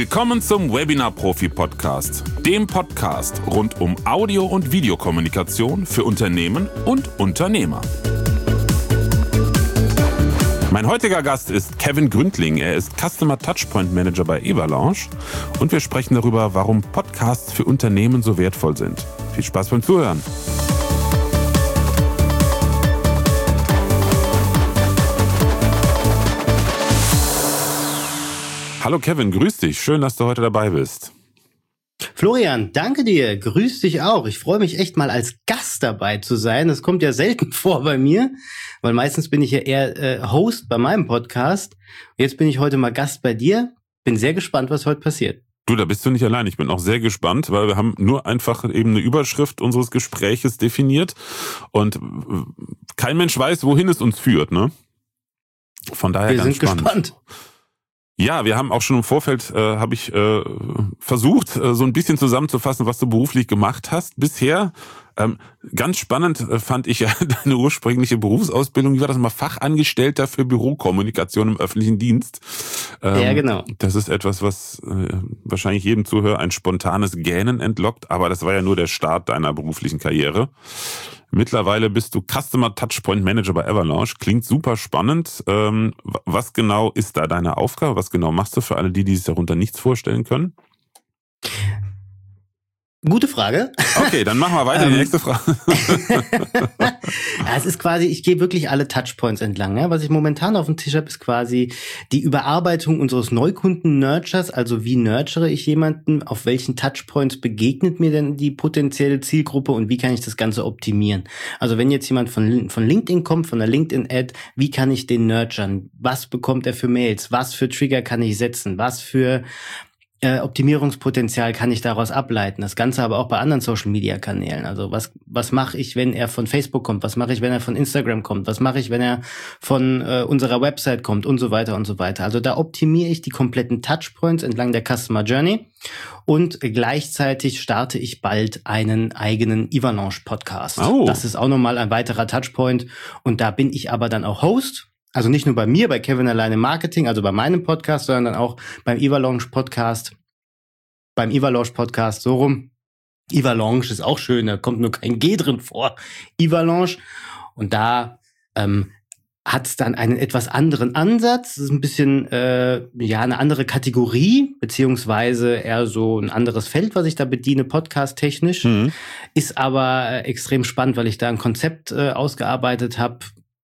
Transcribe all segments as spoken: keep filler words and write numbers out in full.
Willkommen zum Webinar-Profi-Podcast, dem Podcast rund um Audio- und Videokommunikation für Unternehmen und Unternehmer. Mein heutiger Gast ist Kevin Gründling. Er ist Customer Touchpoint Manager bei Evalanche und wir sprechen darüber, warum Podcasts für Unternehmen so wertvoll sind. Viel Spaß beim Zuhören. Hallo Kevin, grüß dich. Schön, dass du heute dabei bist. Florian, danke dir. Grüß dich auch. Ich freue mich echt mal als Gast dabei zu sein. Das kommt ja selten vor bei mir, weil meistens bin ich ja eher äh, Host bei meinem Podcast. Jetzt bin ich heute mal Gast bei dir. Bin sehr gespannt, was heute passiert. Du, da bist du nicht allein. Ich bin auch sehr gespannt, weil wir haben nur einfach eben eine Überschrift unseres Gespräches definiert und kein Mensch weiß, wohin es uns führt, ne? Von daher wir ganz sind spannend. gespannt. Ja, wir haben auch schon im Vorfeld, äh, habe ich äh, versucht, äh, so ein bisschen zusammenzufassen, was du beruflich gemacht hast bisher. Ähm, ganz spannend äh, fand ich ja deine ursprüngliche Berufsausbildung. Wie war das mal? Fachangestellter für Bürokommunikation im öffentlichen Dienst. Ähm, ja, genau. Das ist etwas, was äh, wahrscheinlich jedem Zuhörer ein spontanes Gähnen entlockt. Aber das war ja nur der Start deiner beruflichen Karriere. Mittlerweile bist du Customer Touchpoint Manager bei Evalanche. Klingt super spannend. Ähm, was genau ist da deine Aufgabe? Was genau machst du für alle die, die sich darunter nichts vorstellen können? Gute Frage. Okay, dann machen wir weiter. Die nächste Frage. Ja, es ist quasi, ich gehe wirklich alle Touchpoints entlang. Ja. Was ich momentan auf dem Tisch habe, ist quasi die Überarbeitung unseres Neukunden-Nurtures. Also wie nurture ich jemanden? Auf welchen Touchpoints begegnet mir denn die potenzielle Zielgruppe und wie kann ich das Ganze optimieren? Also wenn jetzt jemand von, von LinkedIn kommt, von der LinkedIn-Ad, wie kann ich den nurturen? Was bekommt er für Mails? Was für Trigger kann ich setzen? Was für Äh, Optimierungspotenzial kann ich daraus ableiten. Das Ganze aber auch bei anderen Social-Media-Kanälen. Also was was mache ich, wenn er von Facebook kommt? Was mache ich, wenn er von Instagram kommt? Was mache ich, wenn er von äh, unserer Website kommt? Und so weiter und so weiter. Also da optimiere ich die kompletten Touchpoints entlang der Customer Journey und gleichzeitig starte ich bald einen eigenen Evalanche-Podcast. Oh. Das ist auch nochmal ein weiterer Touchpoint und da bin ich aber dann auch Host. Also nicht nur bei mir, bei Kevin alleine Marketing, also bei meinem Podcast, sondern dann auch beim Evalanche Podcast, beim Evalanche Podcast, so rum. Evalanche ist auch schön, da kommt nur kein G drin vor. Evalanche. Und da ähm, hat es dann einen etwas anderen Ansatz. Das ist ein bisschen, äh, ja, eine andere Kategorie, beziehungsweise eher so ein anderes Feld, was ich da bediene, podcast-technisch. Mhm. Ist aber äh, extrem spannend, weil ich da ein Konzept äh, ausgearbeitet habe.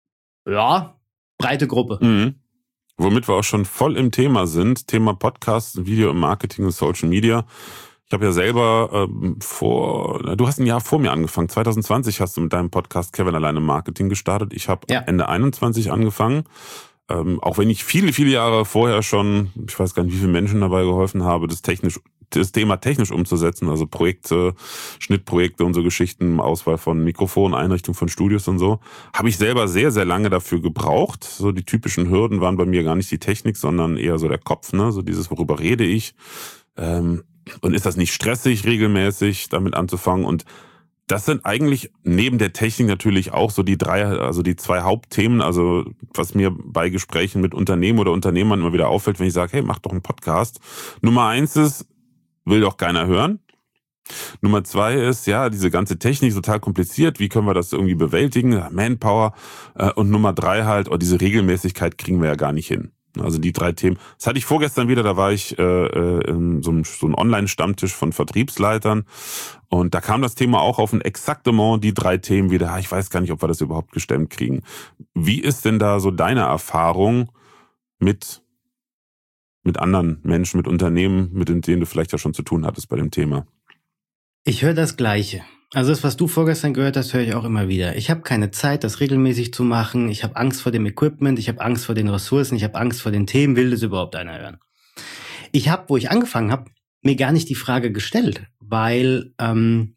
Ja, breite Gruppe. Mhm. Womit wir auch schon voll im Thema sind. Thema Podcast, Video im Marketing und Social Media. Ich habe ja selber ähm, vor, du hast ein Jahr vor mir angefangen. zwanzig zwanzig hast du mit deinem Podcast Kevin alleine Marketing gestartet. Ich habe ja. Ende einundzwanzig angefangen. Ähm, auch wenn ich viele, viele Jahre vorher schon, ich weiß gar nicht, wie viele Menschen dabei geholfen habe, das technisch, das Thema technisch umzusetzen, also Projekte, Schnittprojekte und so Geschichten, Auswahl von Mikrofonen, Einrichtung von Studios und so, habe ich selber sehr, sehr lange dafür gebraucht. So die typischen Hürden waren bei mir gar nicht die Technik, sondern eher so der Kopf, ne, so dieses, worüber rede ich? Ähm, und ist das nicht stressig, regelmäßig damit anzufangen? Und das sind eigentlich neben der Technik natürlich auch so die drei, also die zwei Hauptthemen, also was mir bei Gesprächen mit Unternehmen oder Unternehmern immer wieder auffällt, wenn ich sage, hey, mach doch einen Podcast. Nummer eins ist, will doch keiner hören. Nummer zwei ist, ja, diese ganze Technik total kompliziert, wie können wir das irgendwie bewältigen? Manpower. Und Nummer drei halt, oh, diese Regelmäßigkeit kriegen wir ja gar nicht hin. Also die drei Themen. Das hatte ich vorgestern wieder, da war ich äh, in so einem, so einem Online-Stammtisch von Vertriebsleitern und da kam das Thema auch auf ein Exaktement, die drei Themen wieder. Ich weiß gar nicht, ob wir das überhaupt gestemmt kriegen. Wie ist denn da so deine Erfahrung mit, mit anderen Menschen, mit Unternehmen, mit denen du vielleicht ja schon zu tun hattest bei dem Thema? Ich höre das Gleiche. Also das, was du vorgestern gehört hast, höre ich auch immer wieder. Ich habe keine Zeit, das regelmäßig zu machen. Ich habe Angst vor dem Equipment, ich habe Angst vor den Ressourcen, ich habe Angst vor den Themen. Will das überhaupt einer hören? Ich habe, wo ich angefangen habe, mir gar nicht die Frage gestellt, weil ähm,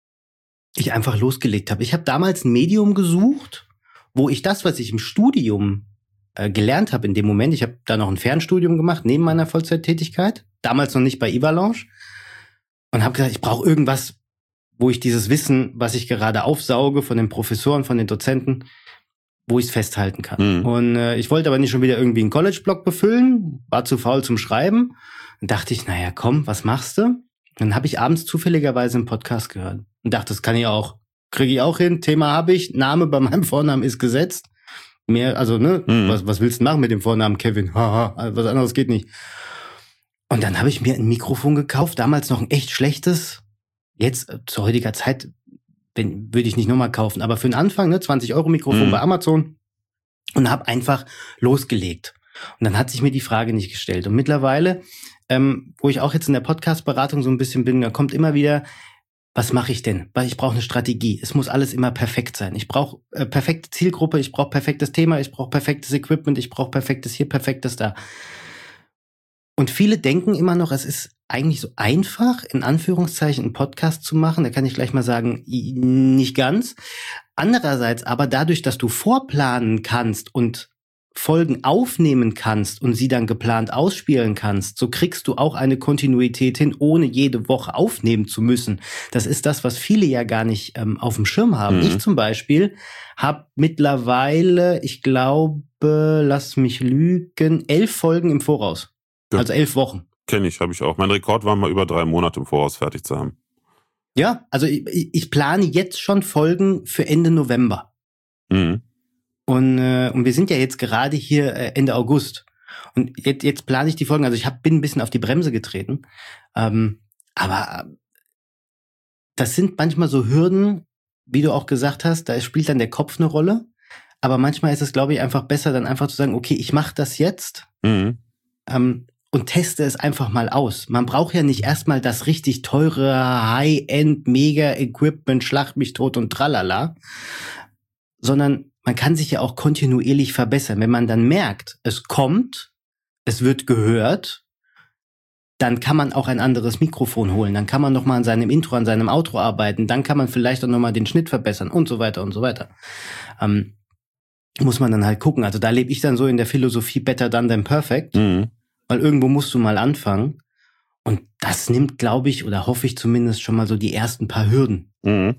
ich einfach losgelegt habe. Ich habe damals ein Medium gesucht, wo ich das, was ich im Studium äh, gelernt habe in dem Moment, ich habe da noch ein Fernstudium gemacht, neben meiner Vollzeittätigkeit, damals noch nicht bei Evalanche, und habe gesagt, ich brauche irgendwas, wo ich dieses Wissen, was ich gerade aufsauge von den Professoren, von den Dozenten, wo ich es festhalten kann. Mhm. Und äh, ich wollte aber nicht schon wieder irgendwie einen College-Blog befüllen, war zu faul zum Schreiben. Dann dachte ich, naja, komm, was machst du? Dann habe ich abends zufälligerweise einen Podcast gehört und dachte, das kann ich auch, kriege ich auch hin, Thema habe ich, Name bei meinem Vornamen ist gesetzt. Mehr, also, ne, mhm. was, was willst du machen mit dem Vornamen Kevin? Haha, was anderes geht nicht. Und dann habe ich mir ein Mikrofon gekauft, damals noch ein echt schlechtes. Jetzt, zu heutiger Zeit, wenn, würde ich nicht nochmal kaufen. Aber für den Anfang, ne, zwanzig Euro Mikrofon mhm. bei Amazon. Und habe einfach losgelegt. Und dann hat sich mir die Frage nicht gestellt. Und mittlerweile, ähm, wo ich auch jetzt in der Podcast-Beratung so ein bisschen bin, da kommt immer wieder, was mache ich denn? Weil ich brauche eine Strategie. Es muss alles immer perfekt sein. Ich brauche äh, perfekte Zielgruppe, ich brauche perfektes Thema, ich brauche perfektes Equipment, ich brauche perfektes hier, perfektes da. Und viele denken immer noch, es ist eigentlich so einfach, in Anführungszeichen einen Podcast zu machen. Da kann ich gleich mal sagen, nicht ganz. Andererseits aber dadurch, dass du vorplanen kannst und Folgen aufnehmen kannst und sie dann geplant ausspielen kannst, so kriegst du auch eine Kontinuität hin, ohne jede Woche aufnehmen zu müssen. Das ist das, was viele ja gar nicht ähm, auf dem Schirm haben. Mhm. Ich zum Beispiel habe mittlerweile, ich glaube, lass mich lügen, elf Folgen im Voraus. Ja. Also elf Wochen. Kenne ich, habe ich auch. Mein Rekord war mal über drei Monate im Voraus fertig zu haben. Ja, also ich, ich plane jetzt schon Folgen für Ende November. Mhm. Und, äh, und wir sind ja jetzt gerade hier äh, Ende August. Und jetzt, jetzt plane ich die Folgen. Also ich hab, bin ein bisschen auf die Bremse getreten. Ähm, aber das sind manchmal so Hürden, wie du auch gesagt hast, da spielt dann der Kopf eine Rolle. Aber manchmal ist es, glaube ich, einfach besser, dann einfach zu sagen, okay, ich mache das jetzt. Mhm. Ähm, und teste es einfach mal aus. Man braucht ja nicht erstmal das richtig teure High-End Mega-Equipment, Schlag mich tot und tralala, sondern man kann sich ja auch kontinuierlich verbessern. Wenn man dann merkt, es kommt, es wird gehört, dann kann man auch ein anderes Mikrofon holen. Dann kann man noch mal an seinem Intro, an seinem Outro arbeiten. Dann kann man vielleicht auch noch mal den Schnitt verbessern und so weiter und so weiter. Ähm, muss man dann halt gucken. Also da lebe ich dann so in der Philosophie better done than perfect. Mhm. Weil irgendwo musst du mal anfangen. Und das nimmt, glaube ich, oder hoffe ich zumindest schon mal so die ersten paar Hürden. Mhm.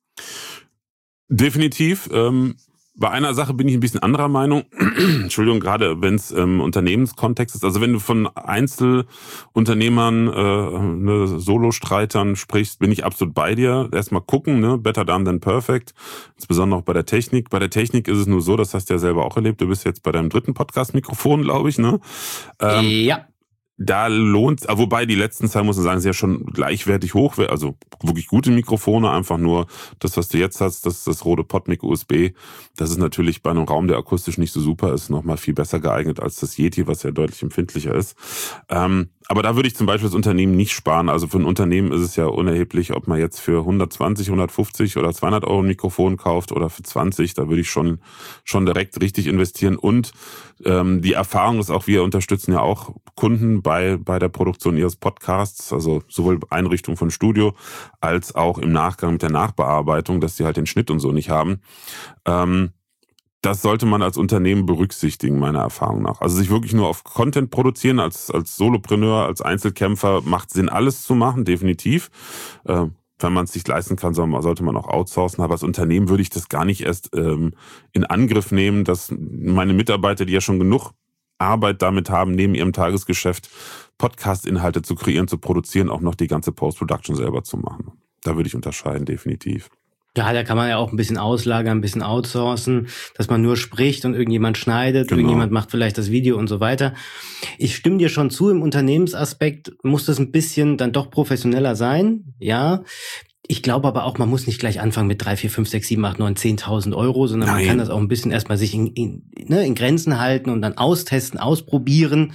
Definitiv. Ähm, bei einer Sache bin ich ein bisschen anderer Meinung. Entschuldigung, gerade wenn es im Unternehmenskontext ist. Also wenn du von Einzelunternehmern, äh, ne, Solostreitern sprichst, bin ich absolut bei dir. Erstmal gucken, ne, better done than perfect. Insbesondere auch bei der Technik. Bei der Technik ist es nur so, das hast du ja selber auch erlebt. Du bist jetzt bei deinem dritten Podcast-Mikrofon, glaube ich, ne? Ähm, ja. Da lohnt, wobei die letzten zwei, muss man sagen, sind ja schon gleichwertig hoch, also wirklich gute Mikrofone, einfach nur das, was du jetzt hast, das das Rode PodMic U S B, das ist natürlich bei einem Raum, der akustisch nicht so super ist, nochmal viel besser geeignet als das Yeti, was ja deutlich empfindlicher ist. Ähm, aber da würde ich zum Beispiel das Unternehmen nicht sparen. Also für ein Unternehmen ist es ja unerheblich, ob man jetzt für hundertzwanzig, hundertfünfzig oder zweihundert Euro ein Mikrofon kauft oder für zwanzig. Da würde ich schon schon direkt richtig investieren. Und ähm, die Erfahrung ist auch, wir unterstützen ja auch Kunden bei bei der Produktion ihres Podcasts, also sowohl Einrichtung von Studio als auch im Nachgang mit der Nachbearbeitung, dass sie halt den Schnitt und so nicht haben. Ähm, Das sollte man als Unternehmen berücksichtigen, meiner Erfahrung nach. Also sich wirklich nur auf Content produzieren, als als Solopreneur, als Einzelkämpfer, macht Sinn, alles zu machen, definitiv. Äh, wenn man es sich leisten kann, sollte man auch outsourcen. Aber als Unternehmen würde ich das gar nicht erst ähm, in Angriff nehmen, dass meine Mitarbeiter, die ja schon genug Arbeit damit haben, neben ihrem Tagesgeschäft Podcast-Inhalte zu kreieren, zu produzieren, auch noch die ganze Post-Production selber zu machen. Da würde ich unterscheiden, definitiv. Ja, da kann man ja auch ein bisschen auslagern, ein bisschen outsourcen, dass man nur spricht und irgendjemand schneidet, genau. Irgendjemand macht vielleicht das Video und so weiter. Ich stimme dir schon zu, im Unternehmensaspekt muss das ein bisschen dann doch professioneller sein, ja. Ich glaube aber auch, man muss nicht gleich anfangen mit drei, vier, fünf, sechs, sieben, acht, neun, zehntausend Euro, sondern Nein. man kann das auch ein bisschen erstmal sich in, in, ne, in Grenzen halten und dann austesten, ausprobieren.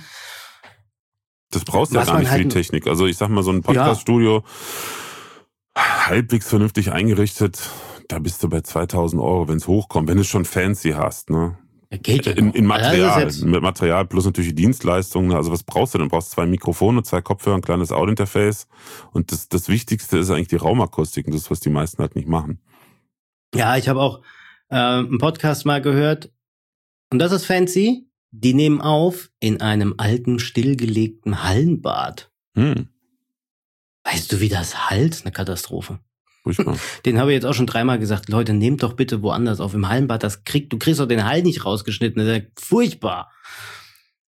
Das brauchst du ja gar nicht halt viel Technik. Also ich sag mal, so ein Podcast-Studio, ja. halbwegs vernünftig eingerichtet, da bist du bei zweitausend Euro, wenn es hochkommt, wenn du es schon fancy hast, ne? Geht ja in, in Material, also mit Material plus natürlich die Dienstleistungen. Also was brauchst du denn? Du brauchst zwei Mikrofone, zwei Kopfhörer, ein kleines Audiointerface. Und das, das Wichtigste ist eigentlich die Raumakustik. Und das ist, was die meisten halt nicht machen. Ja, ich habe auch äh, einen Podcast mal gehört. Und das ist fancy. Die nehmen auf in einem alten, stillgelegten Hallenbad. Hm. Weißt du, wie das halt? Eine Katastrophe. Furchtbar. Den habe ich jetzt auch schon dreimal gesagt. Leute, nehmt doch bitte woanders auf. Im Hallenbad, das kriegt, du kriegst doch den Hall nicht rausgeschnitten. Das ist ja furchtbar.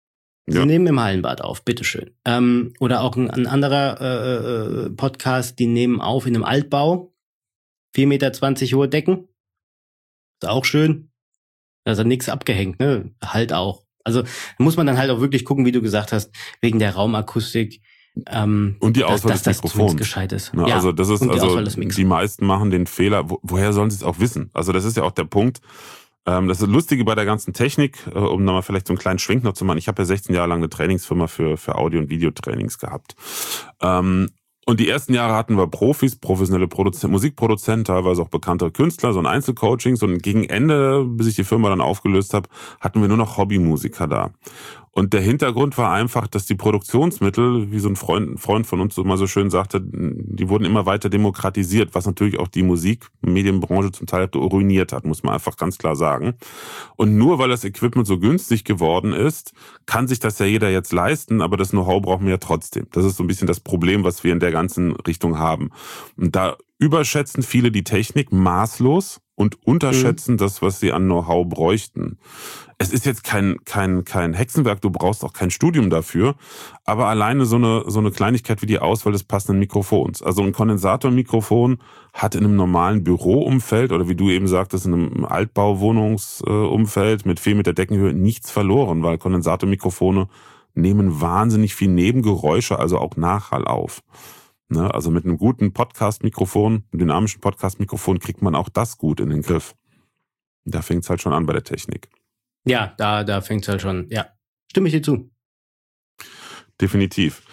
Sie ja. nehmen im Hallenbad auf, bitteschön. Ähm, oder auch ein, ein anderer äh, Podcast, die nehmen auf in einem Altbau, vier Meter zwanzig hohe Decken. Ist auch schön. Da ist nichts abgehängt, ne? Halt auch. Also muss man dann halt auch wirklich gucken, wie du gesagt hast, wegen der Raumakustik. Ähm, und die Auswahl dass, des dass Mikrofons. Das gescheit ist. Ja, ja, also das ist und die also die meisten machen den Fehler. Wo, woher sollen sie es auch wissen? Also das ist ja auch der Punkt. Ähm, das ist das Lustige bei der ganzen Technik, äh, um nochmal vielleicht so einen kleinen Schwenk noch zu machen. Ich habe ja sechzehn Jahre lang eine Trainingsfirma für für Audio- und Videotrainings gehabt. Ähm, Und die ersten Jahre hatten wir Profis, professionelle Produzenten, Musikproduzenten, teilweise auch bekannte Künstler, so ein Einzelcoachings. Und gegen Ende, bis ich die Firma dann aufgelöst habe, hatten wir nur noch Hobbymusiker da. Und der Hintergrund war einfach, dass die Produktionsmittel, wie so ein Freund, ein Freund von uns so mal so schön sagte, die wurden immer weiter demokratisiert, was natürlich auch die Musikmedienbranche zum Teil ruiniert hat, muss man einfach ganz klar sagen. Und nur weil das Equipment so günstig geworden ist, kann sich das ja jeder jetzt leisten, aber das Know-how brauchen wir ja trotzdem. Das ist so ein bisschen das Problem, was wir in der ganzen Richtung haben. Und da überschätzen viele die Technik maßlos und unterschätzen mhm. das, was sie an Know-how bräuchten. Es ist jetzt kein kein kein Hexenwerk, du brauchst auch kein Studium dafür, aber alleine so eine so eine Kleinigkeit wie die Auswahl des passenden Mikrofons. Also ein Kondensatormikrofon hat in einem normalen Büroumfeld oder wie du eben sagtest, in einem Altbauwohnungsumfeld mit vier Meter Deckenhöhe nichts verloren, weil Kondensatormikrofone nehmen wahnsinnig viel Nebengeräusche, also auch Nachhall auf. Ne? Also mit einem guten Podcast-Mikrofon, einem dynamischen Podcast-Mikrofon kriegt man auch das gut in den Griff. Da fängt es halt schon an bei der Technik. Ja, da, da fängt es halt schon, ja. Stimme ich dir zu. Definitiv.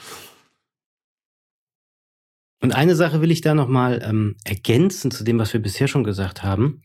Und eine Sache will ich da nochmal ähm, ergänzen zu dem, was wir bisher schon gesagt haben.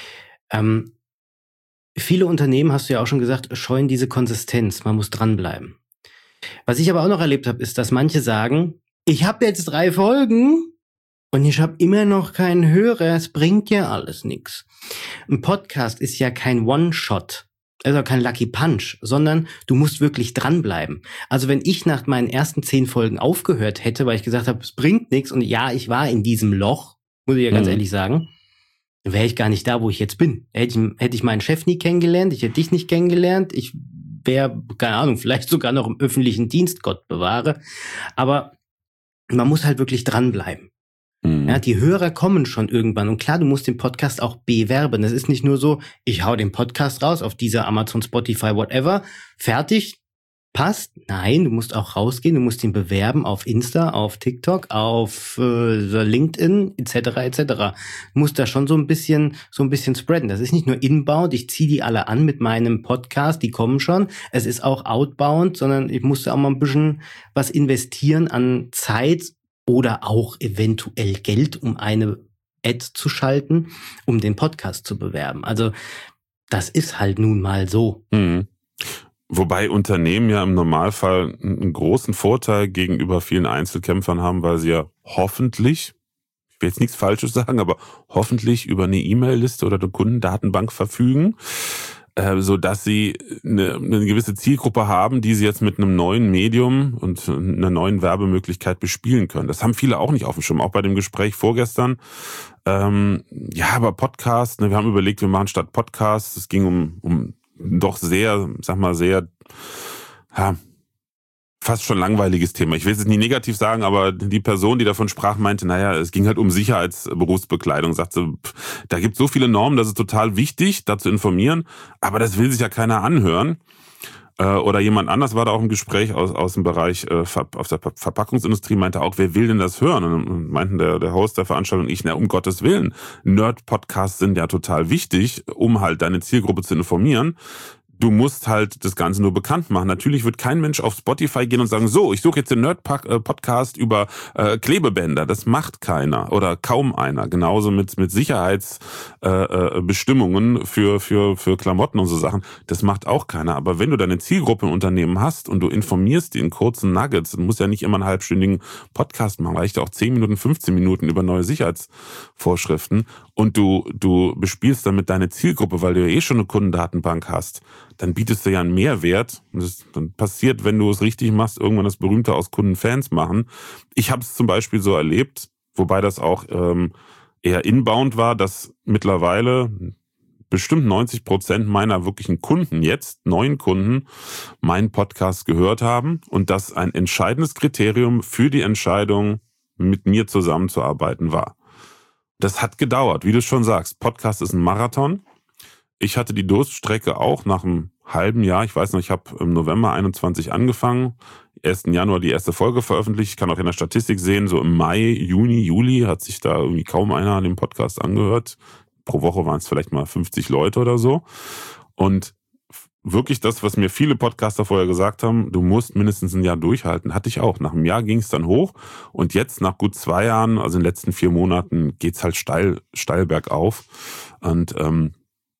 Ähm, viele Unternehmen, hast du ja auch schon gesagt, scheuen diese Konsistenz. Man muss dranbleiben. Was ich aber auch noch erlebt habe, ist, dass manche sagen, ich habe jetzt drei Folgen und ich habe immer noch keinen Hörer. Es bringt ja alles nichts. Ein Podcast ist ja kein One-Shot. Also kein Lucky Punch, sondern du musst wirklich dranbleiben. Also wenn ich nach meinen ersten zehn Folgen aufgehört hätte, weil ich gesagt habe, es bringt nichts und ja, ich war in diesem Loch, muss ich ja ganz mhm. ehrlich sagen, dann wäre ich gar nicht da, wo ich jetzt bin. Hätte ich, hätte ich meinen Chef nie kennengelernt, ich hätte dich nicht kennengelernt, ich wäre, keine Ahnung, vielleicht sogar noch im öffentlichen Dienst, Gott bewahre. Aber man muss halt wirklich dranbleiben. Mhm. Ja, die Hörer kommen schon irgendwann. Und klar, du musst den Podcast auch bewerben. Das ist nicht nur so, ich hau den Podcast raus auf dieser Amazon, Spotify, whatever, fertig, passt. Nein, du musst auch rausgehen, du musst ihn bewerben auf Insta, auf TikTok, auf äh, LinkedIn, et cetera et cetera. Du musst da schon so ein bisschen, so ein bisschen spreaden. Das ist nicht nur inbound, ich ziehe die alle an mit meinem Podcast, die kommen schon. Es ist auch outbound, sondern ich musste auch mal ein bisschen was investieren an Zeit oder auch eventuell Geld, um eine Ad zu schalten, um den Podcast zu bewerben. Also das ist halt nun mal so. Mhm. Wobei Unternehmen ja im Normalfall einen großen Vorteil gegenüber vielen Einzelkämpfern haben, weil sie ja hoffentlich, ich will jetzt nichts Falsches sagen, aber hoffentlich über eine E-Mail-Liste oder eine Kundendatenbank verfügen, so dass sie eine, eine gewisse Zielgruppe haben, die sie jetzt mit einem neuen Medium und einer neuen Werbemöglichkeit bespielen können. Das haben viele auch nicht auf dem Schirm, auch bei dem Gespräch vorgestern. Ähm, ja, aber Podcast, ne, wir haben überlegt, wir machen statt Podcast, es ging um, um doch sehr, sag mal, sehr, ja, fast schon langweiliges Thema. Ich will es jetzt nicht negativ sagen, aber die Person, die davon sprach, meinte, naja, es ging halt um Sicherheitsberufsbekleidung. Sagte, da gibt es so viele Normen, das ist total wichtig, da zu informieren, aber das will sich ja keiner anhören. Oder jemand anders war da auch im Gespräch aus, aus dem Bereich äh, aus der Verpackungsindustrie, meinte auch, wer will denn das hören? Und meinten der, der Host der Veranstaltung und ich, na, um Gottes Willen, Nerd-Podcasts sind ja total wichtig, um halt deine Zielgruppe zu informieren. Du musst halt das Ganze nur bekannt machen. Natürlich wird kein Mensch auf Spotify gehen und sagen, so, ich suche jetzt den Nerd-Podcast über äh, Klebebänder. Das macht keiner oder kaum einer. Genauso mit mit Sicherheitsbestimmungen äh, für für für Klamotten und so Sachen. Das macht auch keiner. Aber wenn du deine Zielgruppe im Unternehmen hast und du informierst die in kurzen Nuggets, dann musst du ja nicht immer einen halbstündigen Podcast machen. Reicht auch zehn Minuten, fünfzehn Minuten über neue Sicherheitsvorschriften. Und du du bespielst damit deine Zielgruppe, weil du ja eh schon eine Kundendatenbank hast, dann bietest du ja einen Mehrwert. Und das dann passiert, wenn du es richtig machst, irgendwann das Berühmte aus Kunden Fans machen. Ich habe es zum Beispiel so erlebt, wobei das auch ähm, eher inbound war, dass mittlerweile, bestimmt neunzig Prozent meiner wirklichen Kunden, jetzt neuen Kunden, meinen Podcast gehört haben und das ein entscheidendes Kriterium für die Entscheidung, mit mir zusammenzuarbeiten war. Das hat gedauert, wie du schon sagst. Podcast ist ein Marathon. Ich hatte die Durststrecke auch nach einem halben Jahr. Ich weiß noch, ich habe im November einundzwanzig angefangen, ersten Januar die erste Folge veröffentlicht. Ich kann auch in der Statistik sehen, so im Mai, Juni, Juli hat sich da irgendwie kaum einer an dem Podcast angehört. Pro Woche waren es vielleicht mal fünfzig Leute oder so. Und wirklich das, was mir viele Podcaster vorher gesagt haben, du musst mindestens ein Jahr durchhalten, hatte ich auch. Nach einem Jahr ging es dann hoch und jetzt nach gut zwei Jahren, also in den letzten vier Monaten, geht's halt steil, steil bergauf. Und ähm,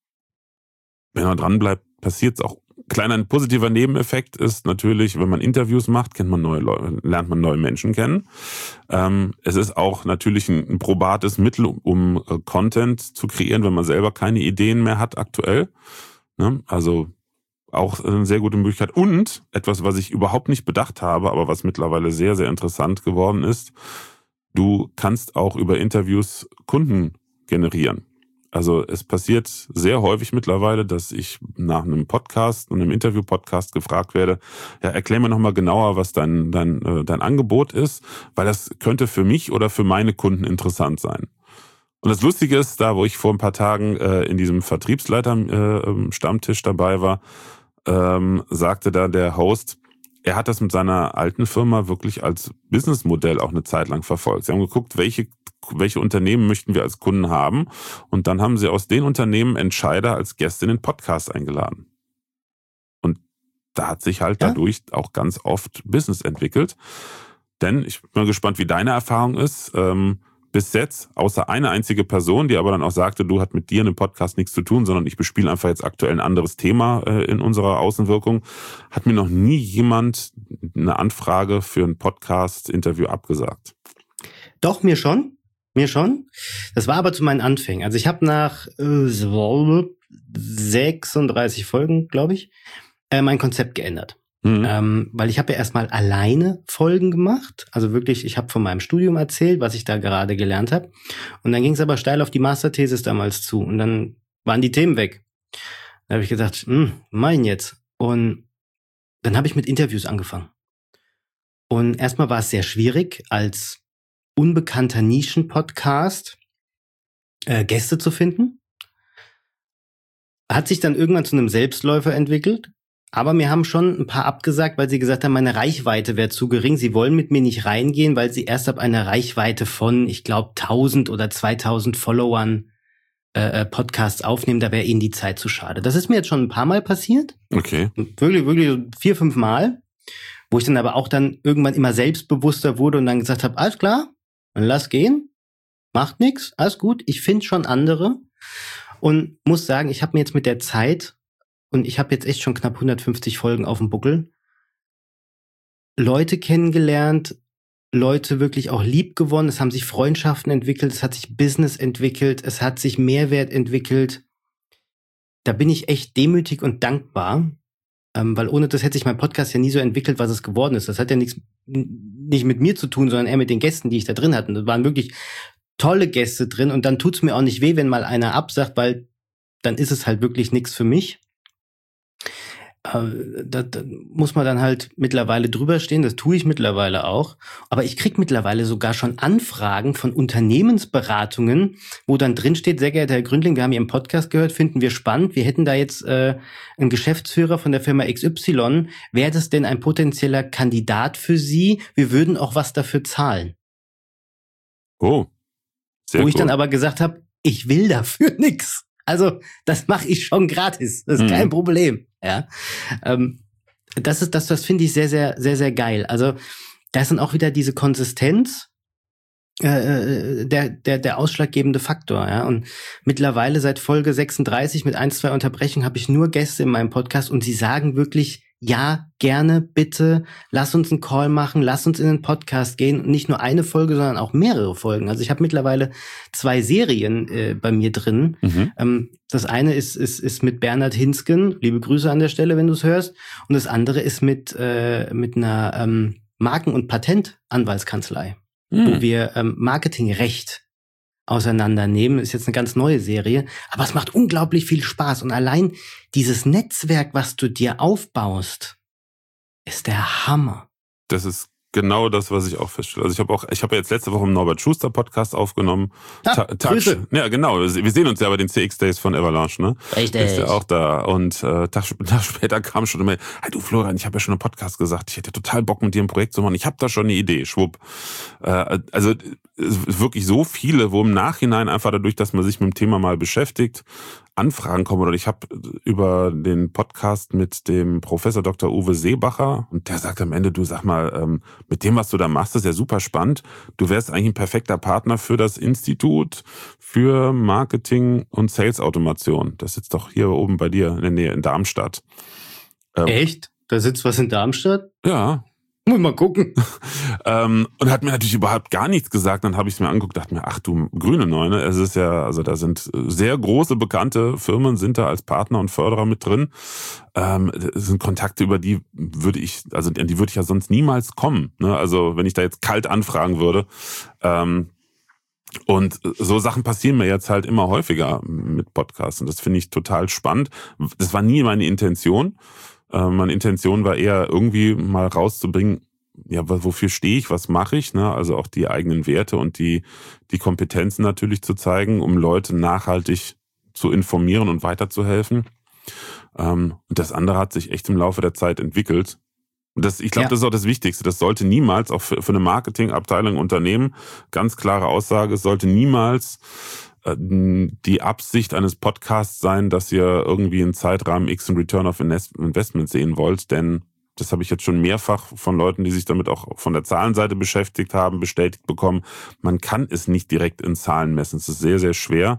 wenn man dran bleibt, passiert's auch. Kleiner positiver Nebeneffekt ist natürlich, wenn man Interviews macht, kennt man neue Leute, lernt man neue Menschen kennen. Ähm, es ist auch natürlich ein, ein probates Mittel, um, um äh, Content zu kreieren, wenn man selber keine Ideen mehr hat aktuell. Ne? Also auch eine sehr gute Möglichkeit. Und etwas, was ich überhaupt nicht bedacht habe, aber was mittlerweile sehr, sehr interessant geworden ist, du kannst auch über Interviews Kunden generieren. Also es passiert sehr häufig mittlerweile, dass ich nach einem Podcast, einem Interview-Podcast gefragt werde, ja, erklär mir nochmal genauer, was dein, dein, äh, dein Angebot ist, weil das könnte für mich oder für meine Kunden interessant sein. Und das Lustige ist, da wo ich vor ein paar Tagen äh, in diesem Vertriebsleiter-Stammtisch äh, dabei war, ähm, sagte da der Host, er hat das mit seiner alten Firma wirklich als Businessmodell auch eine Zeit lang verfolgt. Sie haben geguckt, welche, welche Unternehmen möchten wir als Kunden haben und dann haben sie aus den Unternehmen Entscheider als Gäste in den Podcast eingeladen. Und da hat sich halt ja? dadurch auch ganz oft Business entwickelt. Denn ich bin mal gespannt, wie deine Erfahrung ist. Ähm, Bis jetzt, außer eine einzige Person, die aber dann auch sagte, du, hat mit dir in einem Podcast nichts zu tun, sondern ich bespiele einfach jetzt aktuell ein anderes Thema äh, in unserer Außenwirkung, hat mir noch nie jemand eine Anfrage für ein Podcast-Interview abgesagt. Doch, mir schon. Mir schon. Das war aber zu meinen Anfängen. Also ich habe nach äh, sechsunddreißig Folgen, glaube ich, äh, mein Konzept geändert. Mhm. Ähm, weil ich habe ja erstmal alleine Folgen gemacht, also wirklich, ich habe von meinem Studium erzählt, was ich da gerade gelernt habe und dann ging es aber steil auf die Masterthesis damals zu und dann waren die Themen weg. Da habe ich gedacht, hm, mein jetzt. Und dann habe ich mit Interviews angefangen. Und erstmal war es sehr schwierig, als unbekannter Nischen-Podcast äh, Gäste zu finden. Hat sich dann irgendwann zu einem Selbstläufer entwickelt. Aber mir haben schon ein paar abgesagt, weil sie gesagt haben, meine Reichweite wäre zu gering. Sie wollen mit mir nicht reingehen, weil sie erst ab einer Reichweite von, ich glaube, tausend oder zweitausend Followern äh, Podcasts aufnehmen. Da wäre ihnen die Zeit zu schade. Das ist mir jetzt schon ein paar Mal passiert. Okay. Wirklich, wirklich vier, fünf Mal. Wo ich dann aber auch dann irgendwann immer selbstbewusster wurde und dann gesagt habe, alles klar, dann lass gehen. Macht nix, alles gut. Ich finde schon andere. Und muss sagen, ich habe mir jetzt mit der Zeit... Und ich habe jetzt echt schon knapp hundertfünfzig Folgen auf dem Buckel. Leute kennengelernt, Leute wirklich auch lieb gewonnen. Es haben sich Freundschaften entwickelt, es hat sich Business entwickelt, es hat sich Mehrwert entwickelt. Da bin ich echt demütig und dankbar, ähm, weil ohne das hätte sich mein Podcast ja nie so entwickelt, was es geworden ist. Das hat ja nichts nicht mit mir zu tun, sondern eher mit den Gästen, die ich da drin hatte. Da waren wirklich tolle Gäste drin und dann tut's mir auch nicht weh, wenn mal einer absagt, weil dann ist es halt wirklich nichts für mich. Da, da muss man dann halt mittlerweile drüber stehen, das tue ich mittlerweile auch. Aber ich kriege mittlerweile sogar schon Anfragen von Unternehmensberatungen, wo dann drin steht, sehr geehrter Herr Gründling, wir haben Ihren Podcast gehört, finden wir spannend. Wir hätten da jetzt äh, einen Geschäftsführer von der Firma X Y. Wäre das denn ein potenzieller Kandidat für Sie? Wir würden auch was dafür zahlen. Oh, sehr Wo ich cool. dann aber gesagt habe, ich will dafür nix. Also das mache ich schon gratis, das ist mhm. kein Problem. Ja, ähm, das ist das, das finde ich sehr, sehr, sehr, sehr geil. Also da ist dann auch wieder diese Konsistenz äh, der, der, der ausschlaggebende Faktor. Ja, und mittlerweile seit Folge sechsunddreißig mit ein, zwei Unterbrechungen habe ich nur Gäste in meinem Podcast und sie sagen wirklich, ja, gerne, bitte, lass uns einen Call machen, lass uns in den Podcast gehen. Und nicht nur eine Folge, sondern auch mehrere Folgen. Also ich habe mittlerweile zwei Serien äh, bei mir drin. Mhm. Ähm, das eine ist, ist, ist mit Bernhard Hinsken, liebe Grüße an der Stelle, wenn du es hörst. Und das andere ist mit, äh, mit einer ähm, Marken- und Patentanwaltskanzlei, mhm. wo wir ähm, Marketingrecht auseinandernehmen. Ist jetzt eine ganz neue Serie, aber es macht unglaublich viel Spaß. Und allein dieses Netzwerk, was du dir aufbaust, ist der Hammer. Das ist genau das, was ich auch feststelle. Also ich habe auch, ich habe ja jetzt letzte Woche einen Norbert Schuster Podcast aufgenommen. Ah, Ta- Grüße. Ja, genau. Wir sehen uns ja bei den C X Days von Avalanche, ne? Richtig. Ist ja auch da. Und äh, Tag, Tag später kam schon immer, hey du Florian, ich habe ja schon einen Podcast gesagt, ich hätte total Bock mit dir ein Projekt zu machen. Ich habe da schon eine Idee, schwupp. Äh, also wirklich so viele, wo im Nachhinein einfach dadurch, dass man sich mit dem Thema mal beschäftigt, Anfragen kommen. Oder ich habe über den Podcast mit dem Professor Doktor Uwe Seebacher, und der sagt am Ende, du sag mal, ähm, mit dem, was du da machst, ist ja super spannend. Du wärst eigentlich ein perfekter Partner für das Institut für Marketing und Sales Automation. Das sitzt doch hier oben bei dir in der Nähe in Darmstadt. Ähm, Echt? Da sitzt was in Darmstadt? Ja. Muss mal gucken. ähm, und hat mir natürlich überhaupt gar nichts gesagt. Dann habe ich es mir angeguckt, dachte mir, ach du grüne Neune, es ist ja, also da sind sehr große, bekannte Firmen, sind da als Partner und Förderer mit drin. Ähm, das sind Kontakte, über die würde ich, also an die würde ich ja sonst niemals kommen. Ne? Also wenn ich da jetzt kalt anfragen würde. Ähm, und so Sachen passieren mir jetzt halt immer häufiger mit Podcasts. Und das finde ich total spannend. Das war nie meine Intention. Meine Intention war eher irgendwie mal rauszubringen, ja, wofür stehe ich, was mache ich, ne? Also auch die eigenen Werte und die die Kompetenzen natürlich zu zeigen, um Leute nachhaltig zu informieren und weiterzuhelfen. Und das andere hat sich echt im Laufe der Zeit entwickelt. Das, ich glaube, ja. Das ist auch das Wichtigste. Das sollte niemals, auch für, für eine Marketingabteilung, Unternehmen, ganz klare Aussage, es sollte niemals die Absicht eines Podcasts sein, dass ihr irgendwie einen Zeitrahmen X in Return of Investment sehen wollt, denn das habe ich jetzt schon mehrfach von Leuten, die sich damit auch von der Zahlenseite beschäftigt haben, bestätigt bekommen. Man kann es nicht direkt in Zahlen messen. Es ist sehr, sehr schwer.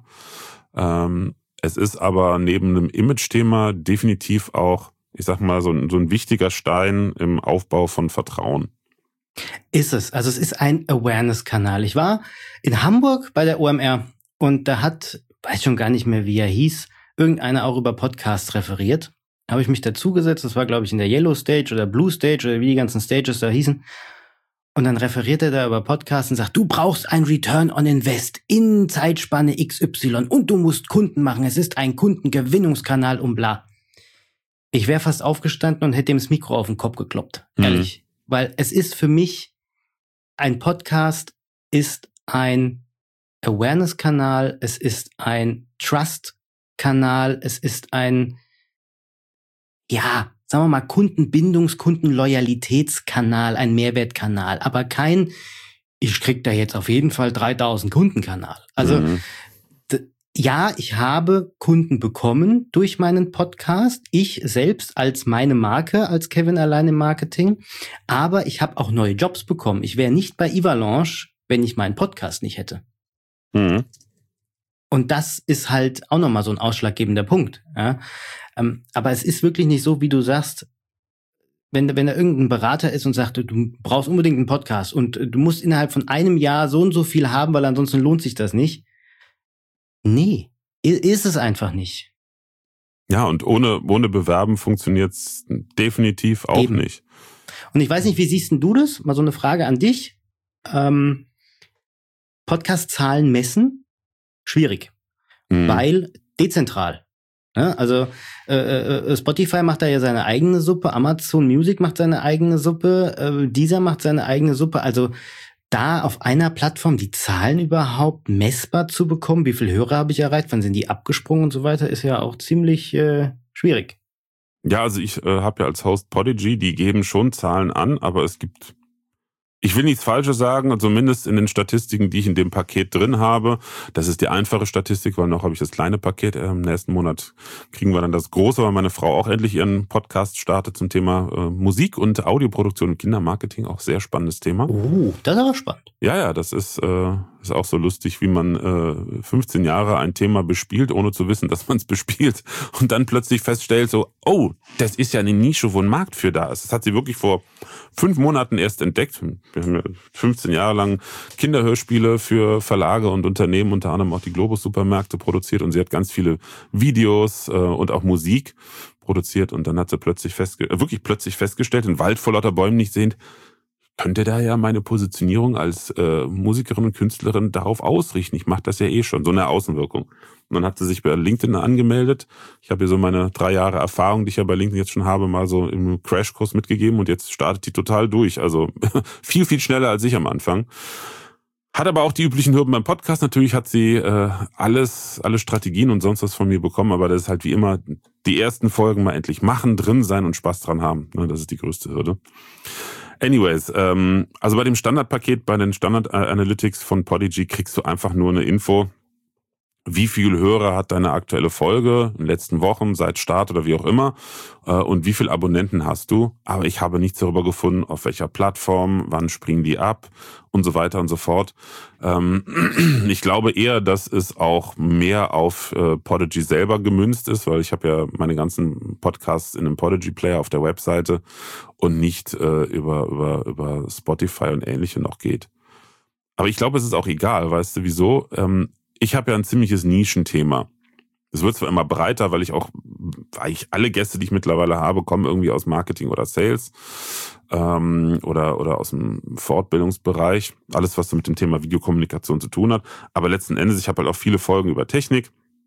Es ist aber neben einem Image-Thema definitiv auch, ich sag mal, so ein, so ein wichtiger Stein im Aufbau von Vertrauen. Ist es. Also es ist ein Awareness-Kanal. Ich war in Hamburg bei der O M R. Und da hat, weiß schon gar nicht mehr, wie er hieß, irgendeiner auch über Podcasts referiert. Habe ich mich dazugesetzt, das war, glaube ich, in der Yellow Stage oder Blue Stage oder wie die ganzen Stages da hießen. Und dann referiert er da über Podcasts und sagt, du brauchst ein Return on Invest in Zeitspanne X Y und du musst Kunden machen. Es ist ein Kundengewinnungskanal und bla. Ich wäre fast aufgestanden und hätte ihm das Mikro auf den Kopf gekloppt. Mhm. Ehrlich. Weil es ist für mich, ein Podcast ist ein Awareness-Kanal, es ist ein Trust-Kanal, es ist ein, ja, sagen wir mal, Kundenbindungs-, Kundenloyalitätskanal, ein Mehrwertkanal, aber kein, ich krieg da jetzt auf jeden Fall dreitausend Kundenkanal. Also, mhm. d- ja, ich habe Kunden bekommen durch meinen Podcast, ich selbst als meine Marke, als Kevin allein im Marketing, aber ich habe auch neue Jobs bekommen. Ich wäre nicht bei Avalanche, wenn ich meinen Podcast nicht hätte. Mhm. Und das ist halt auch nochmal so ein ausschlaggebender Punkt. Ja? Ähm, aber es ist wirklich nicht so, wie du sagst, wenn, wenn da irgendein Berater ist und sagt, du brauchst unbedingt einen Podcast und du musst innerhalb von einem Jahr so und so viel haben, weil ansonsten lohnt sich das nicht. Nee, ist es einfach nicht. Ja, und ohne, ohne Bewerben funktioniert's definitiv auch Eben. nicht. Und ich weiß nicht, wie siehst denn du das? Mal so eine Frage an dich. Ähm, Podcast-Zahlen messen, schwierig, mhm. weil dezentral. Ja, also äh, äh, Spotify macht da ja seine eigene Suppe, Amazon Music macht seine eigene Suppe, äh, Deezer macht seine eigene Suppe. Also da auf einer Plattform die Zahlen überhaupt messbar zu bekommen, wie viele Hörer habe ich erreicht, wann sind die abgesprungen und so weiter, ist ja auch ziemlich äh, schwierig. Ja, also ich äh, habe ja als Host Podigy, die geben schon Zahlen an, aber es gibt, ich will nichts Falsches sagen, zumindest in den Statistiken, die ich in dem Paket drin habe. Das ist die einfache Statistik, weil noch habe ich das kleine Paket. Im nächsten Monat kriegen wir dann das große, weil meine Frau auch endlich ihren Podcast startet zum Thema äh, Musik und Audioproduktion und Kindermarketing. Auch sehr spannendes Thema. Oh, das ist aber spannend. Ja, ja, das ist, äh, ist auch so lustig, wie man äh, fünfzehn Jahre ein Thema bespielt, ohne zu wissen, dass man es bespielt. Und dann plötzlich feststellt so, oh, das ist ja eine Nische, wo ein Markt für da ist. Das hat sie wirklich vor fünf Monaten erst entdeckt. Wir haben ja fünfzehn Jahre lang Kinderhörspiele für Verlage und Unternehmen, unter anderem auch die Globus-Supermärkte produziert. Und sie hat ganz viele Videos äh, und auch Musik produziert. Und dann hat sie plötzlich festge- wirklich plötzlich festgestellt, einen Wald vor lauter Bäumen nicht sehend, könnte da ja meine Positionierung als äh, Musikerin und Künstlerin darauf ausrichten. Ich mache das ja eh schon, so eine Außenwirkung. Und dann hat sie sich bei LinkedIn angemeldet. Ich habe ihr so meine drei Jahre Erfahrung, die ich ja bei LinkedIn jetzt schon habe, mal so im Crashkurs mitgegeben und jetzt startet die total durch. Also viel, viel schneller als ich am Anfang. Hat aber auch die üblichen Hürden beim Podcast. Natürlich hat sie äh, alles, alle Strategien und sonst was von mir bekommen, aber das ist halt wie immer die ersten Folgen mal endlich machen, drin sein und Spaß dran haben. Das ist die größte Hürde. Anyways, ähm, also bei dem Standardpaket, bei den Standard Analytics von Podigy kriegst du einfach nur eine Info, wie viel Hörer hat deine aktuelle Folge in den letzten Wochen, seit Start oder wie auch immer, äh, und wie viel Abonnenten hast du. Aber ich habe nichts darüber gefunden, auf welcher Plattform, wann springen die ab und so weiter und so fort. Ähm, ich glaube eher, dass es auch mehr auf äh, Podigy selber gemünzt ist, weil ich habe ja meine ganzen Podcasts in einem Podigy-Player auf der Webseite und nicht äh, über, über, über Spotify und Ähnliche noch geht. Aber ich glaube, es ist auch egal, weißt du wieso? Ähm, Ich habe ja ein ziemliches Nischenthema. Es wird zwar immer breiter, weil ich auch, eigentlich alle Gäste, die ich mittlerweile habe, kommen irgendwie aus Marketing oder Sales ähm, oder, oder aus dem Fortbildungsbereich. Alles, was so mit dem Thema Videokommunikation zu tun hat. Aber letzten Endes, ich habe halt auch viele Folgen über Technik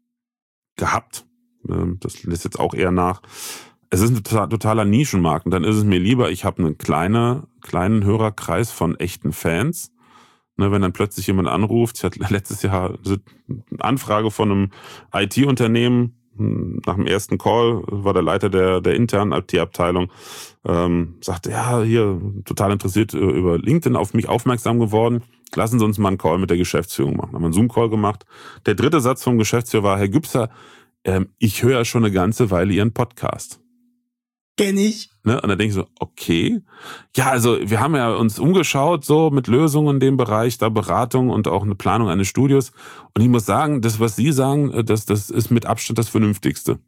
gehabt. Das lässt jetzt auch eher nach. Es ist ein totaler Nischenmarkt. Und dann ist es mir lieber, ich habe einen kleine, kleinen Hörerkreis von echten Fans. Ne, wenn dann plötzlich jemand anruft, ich hatte letztes Jahr eine Anfrage von einem I T-Unternehmen, nach dem ersten Call war der Leiter der, der internen I T-Abteilung, ähm, sagte, ja, hier total interessiert über LinkedIn auf mich aufmerksam geworden, lassen Sie uns mal einen Call mit der Geschäftsführung machen. Haben wir einen Zoom-Call gemacht. Der dritte Satz vom Geschäftsführer war, Herr Gübser, ähm, ich höre schon eine ganze Weile Ihren Podcast. Kenn ich. Ne? Und dann denke ich so, okay. Ja, also wir haben ja uns umgeschaut, so mit Lösungen in dem Bereich, da Beratung und auch eine Planung eines Studios. Und ich muss sagen, das, was Sie sagen, das, das ist mit Abstand das Vernünftigste.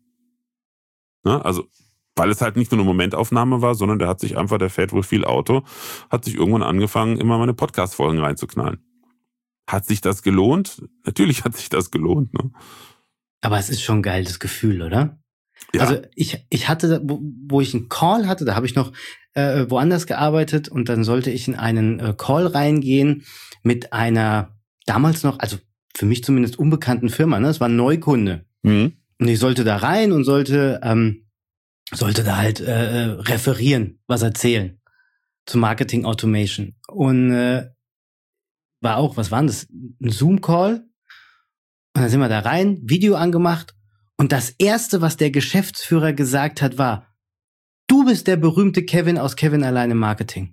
Ne? Also, weil es halt nicht nur eine Momentaufnahme war, sondern der hat sich einfach, der fährt wohl viel Auto, hat sich irgendwann angefangen, immer meine Podcast-Folgen reinzuknallen. Hat sich das gelohnt? Natürlich hat sich das gelohnt. Ne? Aber es ist schon ein geiles Gefühl, oder? Ja. Also ich ich hatte, wo, wo ich einen Call hatte, da habe ich noch äh, woanders gearbeitet und dann sollte ich in einen äh, Call reingehen mit einer damals noch, also für mich zumindest unbekannten Firma, ne? Es war ein Neukunde. Mhm. Und ich sollte da rein und sollte ähm, sollte da halt äh, referieren, was erzählen zu Marketing Automation. Und äh, war auch, was war denn das? Ein Zoom-Call. Und dann sind wir da rein, Video angemacht. Und das Erste, was der Geschäftsführer gesagt hat, war, du bist der berühmte Kevin aus Kevin alleine Marketing.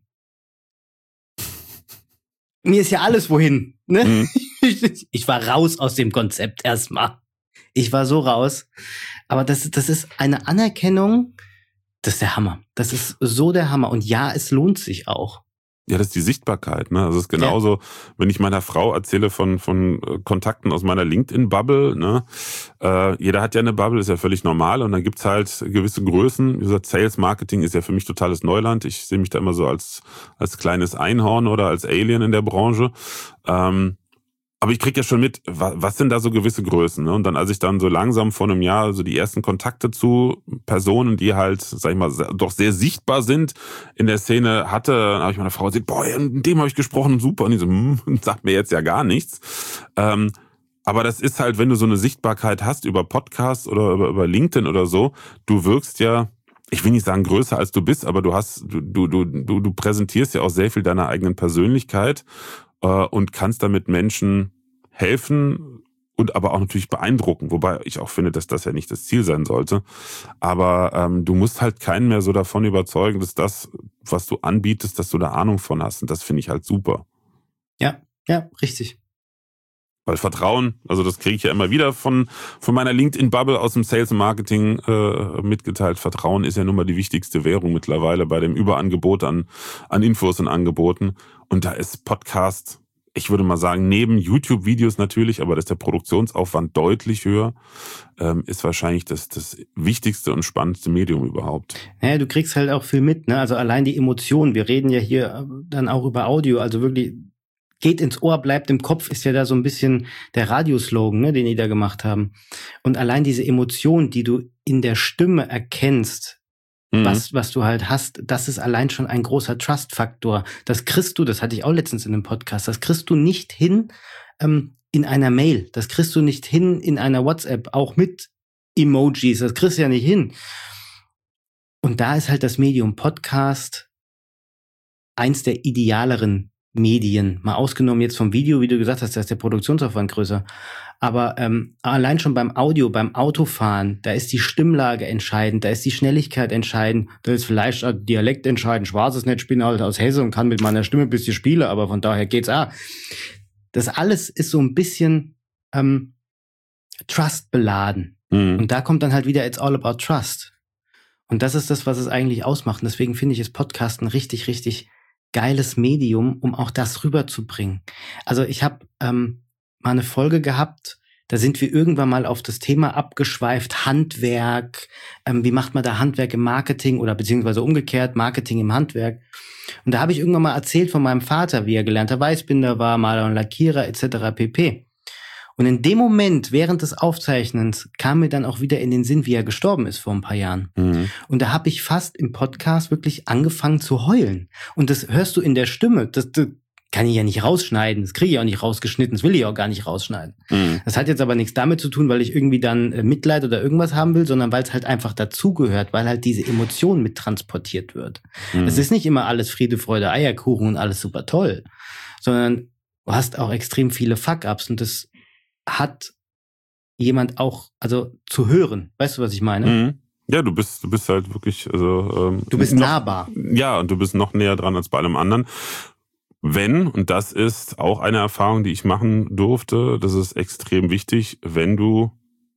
Mir ist ja alles wohin. Ne? Mhm. Ich war raus aus dem Konzept erstmal. Ich war so raus. Aber das, das ist eine Anerkennung, das ist der Hammer. Das ist so der Hammer. Und ja, es lohnt sich auch. Ja, das ist die Sichtbarkeit, ne? Also es ist genauso, ja. Wenn ich meiner Frau erzähle von von Kontakten aus meiner LinkedIn-Bubble, ne? Äh, jeder hat ja eine Bubble, ist ja völlig normal. Und dann gibt's halt gewisse Größen. Wie gesagt, Sales Marketing ist ja für mich totales Neuland. Ich sehe mich da immer so als als kleines Einhorn oder als Alien in der Branche. Ähm, Aber ich krieg ja schon mit, was sind da so gewisse Größen, ne? Und dann, als ich dann so langsam vor einem Jahr so die ersten Kontakte zu Personen, die halt, sag ich mal, doch sehr sichtbar sind in der Szene hatte, dann habe ich meiner Frau gesagt, boah, mit dem habe ich gesprochen, super. Und die so, hm, sagt mir jetzt ja gar nichts. Ähm, aber das ist halt, wenn du so eine Sichtbarkeit hast über Podcasts oder über, über LinkedIn oder so, du wirkst ja, ich will nicht sagen größer als du bist, aber du hast, du, du, du, du, du präsentierst ja auch sehr viel deiner eigenen Persönlichkeit äh, und kannst damit Menschen helfen und aber auch natürlich beeindrucken, wobei ich auch finde, dass das ja nicht das Ziel sein sollte. Aber ähm, du musst halt keinen mehr so davon überzeugen, dass das, was du anbietest, dass du da Ahnung von hast. Und das finde ich halt super. Ja, ja, richtig. Weil Vertrauen, also das kriege ich ja immer wieder von von meiner LinkedIn-Bubble aus dem Sales und Marketing äh, mitgeteilt. Vertrauen ist ja nun mal die wichtigste Währung mittlerweile bei dem Überangebot an an Infos und Angeboten. Und da ist Podcast, ich würde mal sagen, neben YouTube-Videos natürlich, aber dass der Produktionsaufwand deutlich höher, ähm, ist wahrscheinlich das, das wichtigste und spannendste Medium überhaupt. Naja, du kriegst halt auch viel mit, ne? Also allein die Emotionen. Wir reden ja hier dann auch über Audio, also wirklich geht ins Ohr, bleibt im Kopf, ist ja da so ein bisschen der Radioslogan, ne, den die da gemacht haben. Und allein diese Emotion, die du in der Stimme erkennst, mhm. was, was du halt hast, das ist allein schon ein großer Trust-Faktor. Das kriegst du, das hatte ich auch letztens in einem Podcast, das kriegst du nicht hin ähm, in einer Mail, das kriegst du nicht hin in einer WhatsApp, auch mit Emojis, das kriegst du ja nicht hin. Und da ist halt das Medium Podcast eins der idealeren Medien. Mal ausgenommen jetzt vom Video, wie du gesagt hast, da ist der Produktionsaufwand größer. Aber ähm, allein schon beim Audio, beim Autofahren, da ist die Stimmlage entscheidend, da ist die Schnelligkeit entscheidend, da ist vielleicht auch Dialekt entscheidend. Schwarz ist nicht, ich bin halt aus Hesse und kann mit meiner Stimme ein bisschen spielen, aber von daher geht's auch. Das alles ist so ein bisschen ähm, Trust beladen. Mhm. Und da kommt dann halt wieder It's all about trust. Und das ist das, was es eigentlich ausmacht. Und deswegen finde ich es Podcast ein richtig, richtig geiles Medium, um auch das rüberzubringen. Also ich habe ähm, mal eine Folge gehabt, da sind wir irgendwann mal auf das Thema abgeschweift, Handwerk, ähm, wie macht man da Handwerk im Marketing oder beziehungsweise umgekehrt, Marketing im Handwerk. Und da habe ich irgendwann mal erzählt von meinem Vater, wie er gelernter Weißbinder war, Maler und Lackierer et cetera pp. Und in dem Moment, während des Aufzeichnens, kam mir dann auch wieder in den Sinn, wie er gestorben ist vor ein paar Jahren. Mhm. Und da habe ich fast im Podcast wirklich angefangen zu heulen. Und das hörst du in der Stimme. Das, das kann ich ja nicht rausschneiden. Das kriege ich auch nicht rausgeschnitten. Das will ich auch gar nicht rausschneiden. Mhm. Das hat jetzt aber nichts damit zu tun, weil ich irgendwie dann Mitleid oder irgendwas haben will, sondern weil es halt einfach dazugehört, weil halt diese Emotion mit transportiert wird. Mhm. Es ist nicht immer alles Friede, Freude, Eierkuchen und alles super toll, sondern du hast auch extrem viele Fuck-Ups und das hat jemand auch, also zu hören. Weißt du, was ich meine? Mhm. Ja, du bist, du bist halt wirklich, also ähm, du bist noch, nahbar. Ja, und du bist noch näher dran als bei allem anderen. Wenn, und das ist auch eine Erfahrung, die ich machen durfte, das ist extrem wichtig, wenn du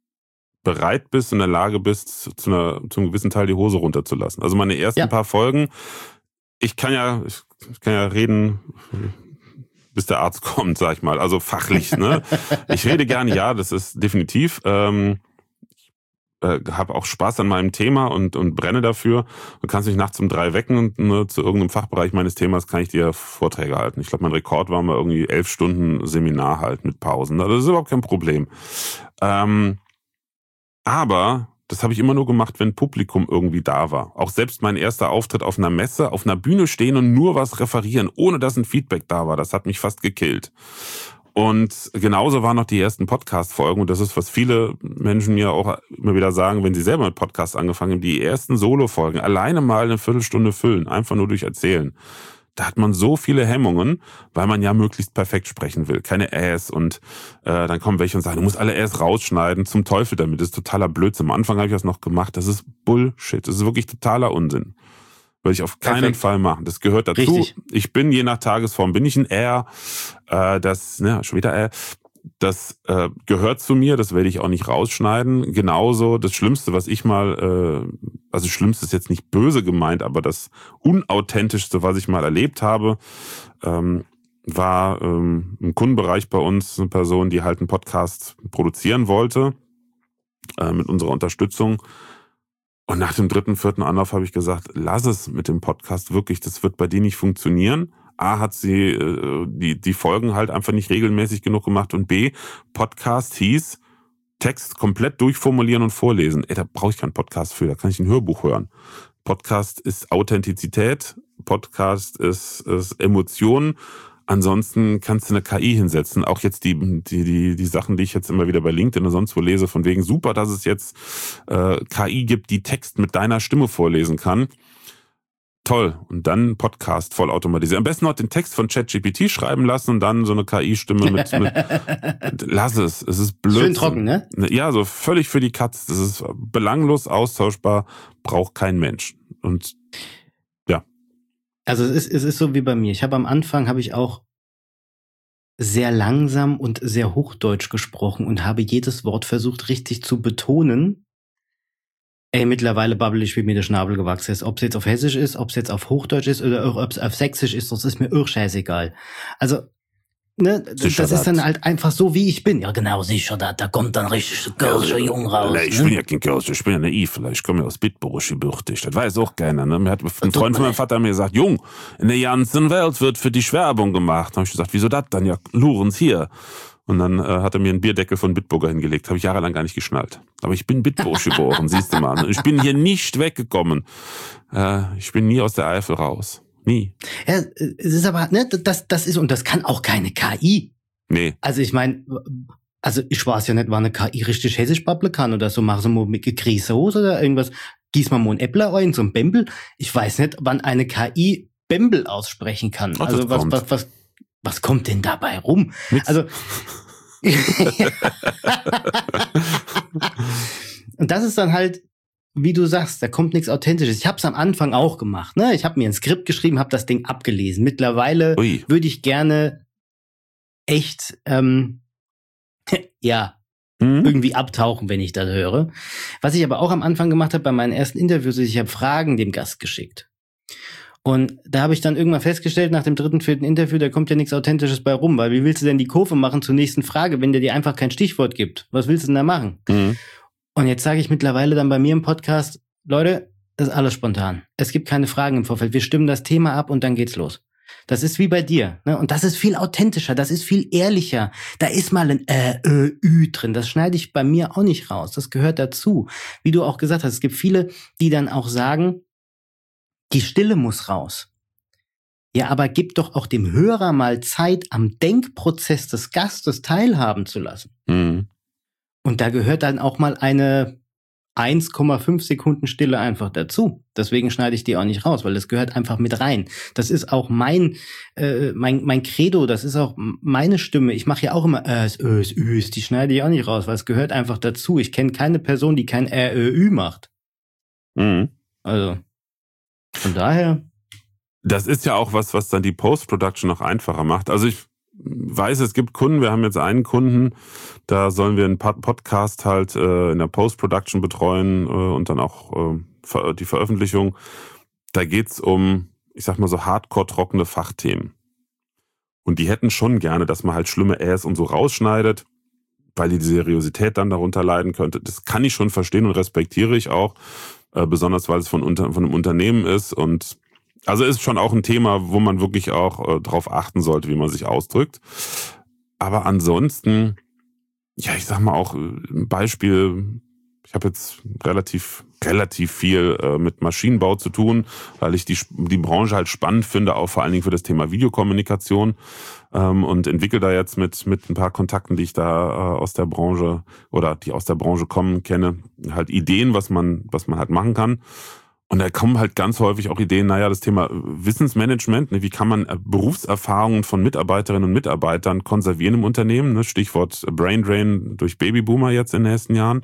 bereit bist, in der Lage bist, zu einer, zu einem gewissen Teil die Hose runterzulassen. Also meine ersten ja. paar Folgen, ich kann ja, ich kann ja reden, bis der Arzt kommt, sag ich mal. Also fachlich, ne? Ich rede gerne, ja, das ist definitiv. Ähm, ich äh, habe auch Spaß an meinem Thema und und brenne dafür. Du kannst mich nachts um drei wecken und ne, zu irgendeinem Fachbereich meines Themas kann ich dir Vorträge halten. Ich glaube, mein Rekord war mal irgendwie elf Stunden Seminar halt mit Pausen. Das ist überhaupt kein Problem. Ähm, aber das habe ich immer nur gemacht, wenn Publikum irgendwie da war. Auch selbst mein erster Auftritt auf einer Messe, auf einer Bühne stehen und nur was referieren, ohne dass ein Feedback da war, das hat mich fast gekillt. Und genauso waren noch die ersten Podcast-Folgen. Und das ist, was viele Menschen mir auch immer wieder sagen, wenn sie selber mit Podcasts angefangen haben, die ersten Solo-Folgen alleine mal eine Viertelstunde füllen, einfach nur durch Erzählen. Da hat man so viele Hemmungen, weil man ja möglichst perfekt sprechen will. Keine Äs und äh, dann kommen welche und sagen, du musst alle Äs rausschneiden, zum Teufel damit. Das ist totaler Blödsinn. Am Anfang habe ich das noch gemacht. Das ist Bullshit. Das ist wirklich totaler Unsinn. Würde ich auf keinen Perfekt. Fall machen. Das gehört dazu. Richtig. Ich bin, je nach Tagesform, bin ich ein R. Äh, das, ne, schon wieder R. Das äh, gehört zu mir, das werde ich auch nicht rausschneiden. Genauso das Schlimmste, was ich mal, äh, also das Schlimmste ist jetzt nicht böse gemeint, aber das Unauthentischste, was ich mal erlebt habe, ähm, war ähm, im Kundenbereich bei uns eine Person, die halt einen Podcast produzieren wollte, äh, mit unserer Unterstützung. Und nach dem dritten, vierten Anlauf habe ich gesagt, lass es mit dem Podcast wirklich, das wird bei dir nicht funktionieren. A, hat sie äh, die die Folgen halt einfach nicht regelmäßig genug gemacht und B, Podcast hieß Text komplett durchformulieren und vorlesen. Ey, da brauche ich keinen Podcast für, da kann ich ein Hörbuch hören. Podcast ist Authentizität, Podcast ist, ist Emotionen. Ansonsten kannst du eine K I hinsetzen. Auch jetzt die die die die Sachen, die ich jetzt immer wieder bei LinkedIn und sonst wo lese, von wegen super, dass es jetzt äh, K I gibt, die Text mit deiner Stimme vorlesen kann. Toll. Und dann Podcast vollautomatisiert. Am besten noch den Text von ChatGPT schreiben lassen und dann so eine K I-Stimme mit, mit lass es. Es ist blöd. Schön trocken, ne? Ja, so völlig für die Katz. Das ist belanglos, austauschbar, braucht kein Mensch. Und ja. Also es ist, es ist so wie bei mir. Ich habe am Anfang, habe ich auch sehr langsam und sehr hochdeutsch gesprochen und habe jedes Wort versucht richtig zu betonen. Ey, mittlerweile babbel ich, wie mir der Schnabel gewachsen ist. Ob es jetzt auf Hessisch ist, ob es jetzt auf Hochdeutsch ist oder ob es auf Sächsisch ist, das ist mir irr scheißegal. Also, ne, sicher das dat. Ist dann halt einfach so, wie ich bin. Ja, genau, sicher, da, da kommt dann richtig so Kirche Jung raus. Nee, ich ne? bin ja kein Kirche, ich bin ja naiv. Ich komme ja aus Bitburg, gebürtig. Das weiß auch keiner. Ne? Mir hat ein Freund von meinem Vater mir gesagt, Jung, in der ganzen Welt wird für dich Werbung gemacht. Da habe ich gesagt, wieso das dann? Ja, Lorenz hier. Und dann äh, hat er mir einen Bierdeckel von Bitburger hingelegt. Habe ich jahrelang gar nicht geschnallt. Aber ich bin Bitburg geboren, siehst du mal. Ich bin hier nicht weggekommen. Äh, ich bin nie aus der Eifel raus. Nie. Ja, es ist aber, ne, das, das ist, und das kann auch keine K I. Nee. Also ich meine, also ich weiß ja nicht, wann eine K I richtig hessisch babbeln kann oder so. Machen sie mal mit Grießsoße oder irgendwas. Gieß mal mal ein Äppler rein, so ein Bembel. Ich weiß nicht, wann eine K I Bembel aussprechen kann. Ach, also was, kommt. was, was, was kommt denn dabei rum? Nix. Also und das ist dann halt, wie du sagst, da kommt nichts Authentisches. Ich habe es am Anfang auch gemacht. Ne? Ich habe mir ein Skript geschrieben, habe das Ding abgelesen. Mittlerweile würde ich gerne echt, ähm, ja, hm? irgendwie abtauchen, wenn ich das höre. Was ich aber auch am Anfang gemacht habe bei meinen ersten Interviews, ist, ich habe Fragen dem Gast geschickt. Und da habe ich dann irgendwann festgestellt, nach dem dritten, vierten Interview, da kommt ja nichts Authentisches bei rum, weil wie willst du denn die Kurve machen zur nächsten Frage, wenn der dir einfach kein Stichwort gibt? Was willst du denn da machen? Mhm. Und jetzt sage ich mittlerweile dann bei mir im Podcast, Leute, das ist alles spontan. Es gibt keine Fragen im Vorfeld. Wir stimmen das Thema ab und dann geht's los. Das ist wie bei dir, ne? Und das ist viel authentischer, das ist viel ehrlicher. Da ist mal ein äh, ö, ü drin. Das schneide ich bei mir auch nicht raus. Das gehört dazu. Wie du auch gesagt hast, es gibt viele, die dann auch sagen, die Stille muss raus. Ja, aber gib doch auch dem Hörer mal Zeit, am Denkprozess des Gastes teilhaben zu lassen. Mhm. Und da gehört dann auch mal eine eins Komma fünf Sekunden Stille einfach dazu. Deswegen schneide ich die auch nicht raus, weil das gehört einfach mit rein. Das ist auch mein äh, mein mein Credo, das ist auch meine Stimme. Ich mache ja auch immer Ös, Ös, Üs, die schneide ich auch nicht raus, weil es gehört einfach dazu. Ich kenne keine Person, die kein R, Ö, Ü macht. Mhm. Also von daher. Das ist ja auch was, was dann die Post-Production noch einfacher macht. Also ich weiß, es gibt Kunden, wir haben jetzt einen Kunden, da sollen wir einen Podcast halt äh, in der Post-Production betreuen äh, und dann auch äh, die Veröffentlichung. Da geht's um, ich sag mal so hardcore-trockene Fachthemen. Und die hätten schon gerne, dass man halt schlimme Äs und so rausschneidet, weil die Seriosität dann darunter leiden könnte. Das kann ich schon verstehen und respektiere ich auch. Äh, besonders weil es von, unter, von einem Unternehmen ist und also ist schon auch ein Thema, wo man wirklich auch äh, drauf achten sollte, wie man sich ausdrückt. Aber ansonsten, ja, ich sag mal auch ein Beispiel, ich habe jetzt relativ relativ viel äh, mit Maschinenbau zu tun, weil ich die die Branche halt spannend finde, auch vor allen Dingen für das Thema Videokommunikation ähm, und entwickle da jetzt mit mit ein paar Kontakten, die ich da äh, aus der Branche oder die aus der Branche kommen, kenne, halt Ideen, was man was man halt machen kann. Und da kommen halt ganz häufig auch Ideen, naja, das Thema Wissensmanagement, ne, wie kann man Berufserfahrungen von Mitarbeiterinnen und Mitarbeitern konservieren im Unternehmen, ne, Stichwort Braindrain durch Babyboomer jetzt in den nächsten Jahren.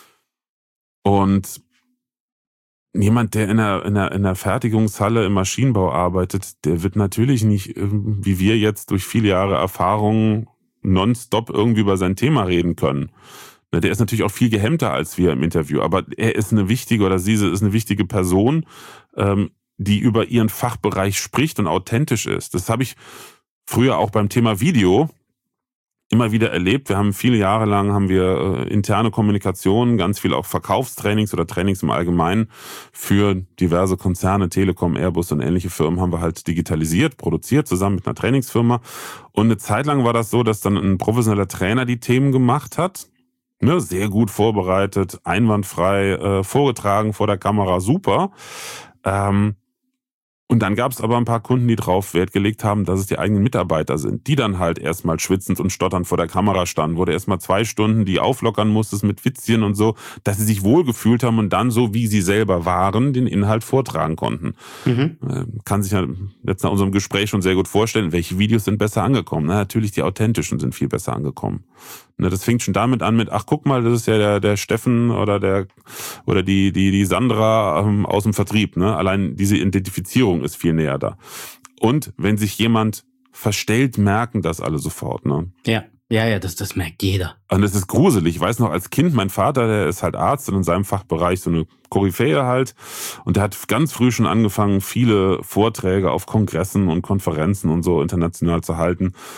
Und jemand, der in der, in der, in der Fertigungshalle im Maschinenbau arbeitet, der wird natürlich nicht, wie wir jetzt durch viele Jahre Erfahrung nonstop irgendwie über sein Thema reden können. Der ist natürlich auch viel gehemmter als wir im Interview, aber er ist eine wichtige oder sie ist eine wichtige Person, die über ihren Fachbereich spricht und authentisch ist. Das habe ich früher auch beim Thema Video immer wieder erlebt. Wir haben viele Jahre lang haben wir interne Kommunikation, ganz viel auch Verkaufstrainings oder Trainings im Allgemeinen für diverse Konzerne, Telekom, Airbus und ähnliche Firmen haben wir halt digitalisiert, produziert, zusammen mit einer Trainingsfirma. Und eine Zeit lang war das so, dass dann ein professioneller Trainer die Themen gemacht hat. Ne, sehr gut vorbereitet, einwandfrei, äh, vorgetragen vor der Kamera, super. Ähm, und dann gab es aber ein paar Kunden, die drauf Wert gelegt haben, dass es die eigenen Mitarbeiter sind, die dann halt erstmal schwitzend und stotternd vor der Kamera standen, wo du erstmal zwei Stunden die auflockern musstest mit Witzchen und so, dass sie sich wohlgefühlt haben und dann so, wie sie selber waren, den Inhalt vortragen konnten. Mhm. Äh, kann sich ja jetzt nach unserem Gespräch schon sehr gut vorstellen, welche Videos sind besser angekommen. Na, natürlich die authentischen sind viel besser angekommen. Das fängt schon damit an mit, ach guck mal, das ist ja der, der Steffen oder der oder die die die Sandra ähm, aus dem Vertrieb. Ne? Allein diese Identifizierung ist viel näher da. Und wenn sich jemand verstellt, merken das alle sofort. Ne? Ja, ja, ja, das, das merkt jeder. Und das ist gruselig. Ich weiß noch, als Kind, mein Vater, der ist halt Arzt und in seinem Fachbereich so eine Koryphäe halt. Und der hat ganz früh schon angefangen, viele Vorträge auf Kongressen und Konferenzen und so international zu halten.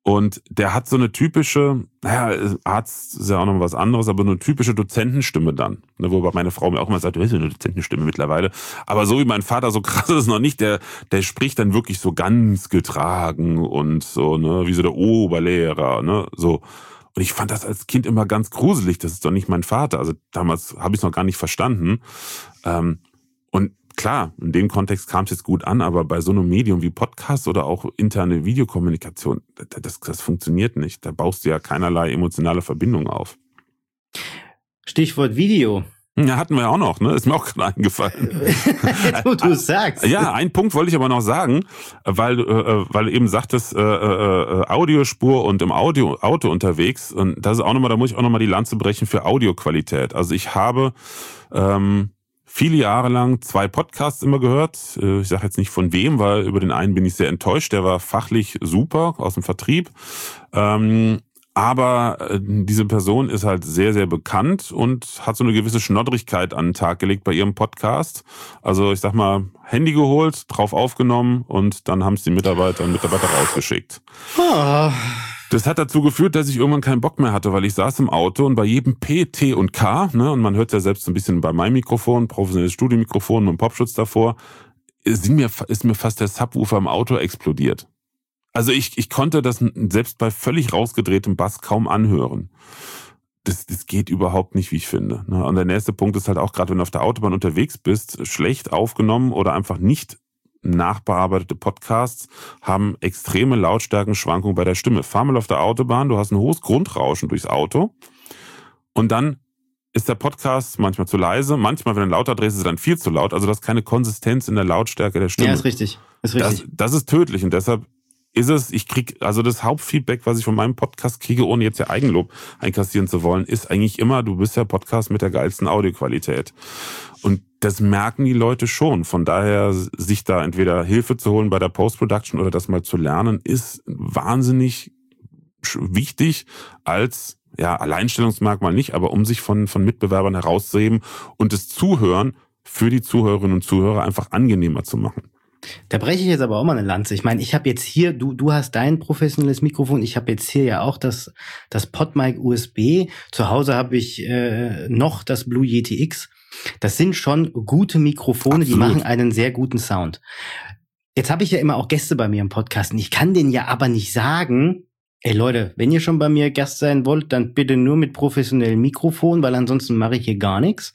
Und der hat so eine typische, naja, Arzt ist ja auch noch was anderes, aber eine typische Dozentenstimme dann. Ne, wobei meine Frau mir auch immer sagt, du hast ja eine Dozentenstimme mittlerweile. Aber so wie mein Vater, so krass ist es noch nicht. Der, der spricht dann wirklich so ganz getragen und so, ne, wie so der Oberlehrer, ne, so. Und ich fand das als Kind immer ganz gruselig. Das ist doch nicht mein Vater. Also damals habe ich es noch gar nicht verstanden. Ähm, und klar, in dem Kontext kam es jetzt gut an, aber bei so einem Medium wie Podcast oder auch interne Videokommunikation, das, das funktioniert nicht. Da baust du ja keinerlei emotionale Verbindung auf. Stichwort Video. Ja, hatten wir ja auch noch, ne? Ist mir auch gerade eingefallen. du, du sagst. Ja, einen Punkt wollte ich aber noch sagen, weil, äh, weil du eben sagtest, äh, äh, Audiospur und im Audio, Auto unterwegs. Und das ist auch nochmal, da muss ich auch nochmal die Lanze brechen für Audioqualität. Also ich habe ähm, viele Jahre lang zwei Podcasts immer gehört. Ich sage jetzt nicht von wem, weil über den einen bin ich sehr enttäuscht. Der war fachlich super aus dem Vertrieb. Ähm, aber diese Person ist halt sehr, sehr bekannt und hat so eine gewisse Schnoddrigkeit an den Tag gelegt bei ihrem Podcast. Also ich sag mal, Handy geholt, drauf aufgenommen und dann haben es die Mitarbeiter und Mitarbeiter rausgeschickt. Oh. Das hat dazu geführt, dass ich irgendwann keinen Bock mehr hatte, weil ich saß im Auto und bei jedem P, T und K, ne, und man hört ja selbst so ein bisschen bei meinem Mikrofon, professionelles Studiomikrofon mit dem Popschutz davor, ist mir, ist mir fast der Subwoofer im Auto explodiert. Also ich, ich konnte das selbst bei völlig rausgedrehtem Bass kaum anhören. Das, das geht überhaupt nicht, wie ich finde. Und der nächste Punkt ist halt auch, gerade wenn du auf der Autobahn unterwegs bist, schlecht aufgenommen oder einfach nicht nachbearbeitete Podcasts haben extreme Lautstärkenschwankungen bei der Stimme. Fahr mal auf der Autobahn, du hast ein hohes Grundrauschen durchs Auto und dann ist der Podcast manchmal zu leise, manchmal, wenn du lauter drehst, ist es dann viel zu laut. Also du hast keine Konsistenz in der Lautstärke der Stimme. Ja, ist richtig. Ist richtig. Das, das ist tödlich und deshalb ist es, ich krieg, also das Hauptfeedback, was ich von meinem Podcast kriege, ohne jetzt ja Eigenlob einkassieren zu wollen, ist eigentlich immer, du bist der Podcast mit der geilsten Audioqualität. Und das merken die Leute schon. Von daher, sich da entweder Hilfe zu holen bei der Post-Production oder das mal zu lernen, ist wahnsinnig wichtig als, ja, Alleinstellungsmerkmal nicht, aber um sich von, von Mitbewerbern herauszuheben und das Zuhören für die Zuhörerinnen und Zuhörer einfach angenehmer zu machen. Da breche ich jetzt aber auch mal eine Lanze. Ich meine, ich habe jetzt hier, du du hast dein professionelles Mikrofon, ich habe jetzt hier ja auch das das PodMic U S B. Zu Hause habe ich äh, noch das Blue Yeti X. Das sind schon gute Mikrofone, Absolut. Die machen einen sehr guten Sound. Jetzt habe ich ja immer auch Gäste bei mir im Podcast und ich kann denen ja aber nicht sagen, ey Leute, wenn ihr schon bei mir Gast sein wollt, dann bitte nur mit professionellem Mikrofon, weil ansonsten mache ich hier gar nichts.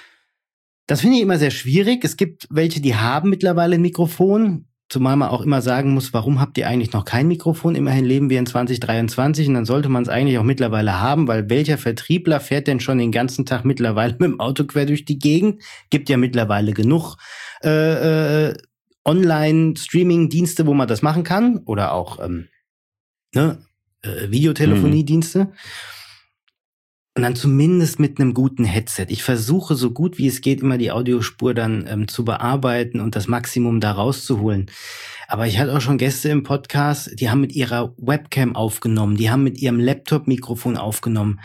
Das finde ich immer sehr schwierig. Es gibt welche, die haben mittlerweile ein Mikrofon, zumal man auch immer sagen muss, warum habt ihr eigentlich noch kein Mikrofon? Immerhin leben wir in zwanzig dreiundzwanzig und dann sollte man es eigentlich auch mittlerweile haben, weil welcher Vertriebler fährt denn schon den ganzen Tag mittlerweile mit dem Auto quer durch die Gegend? Gibt ja mittlerweile genug äh, äh, Online-Streaming-Dienste, wo man das machen kann oder auch ähm, ne, äh, Videotelefoniedienste. Mhm. Und dann zumindest mit einem guten Headset. Ich versuche so gut wie es geht immer die Audiospur dann ähm, zu bearbeiten und das Maximum da rauszuholen. Aber ich hatte auch schon Gäste im Podcast, die haben mit ihrer Webcam aufgenommen, die haben mit ihrem Laptop-Mikrofon aufgenommen.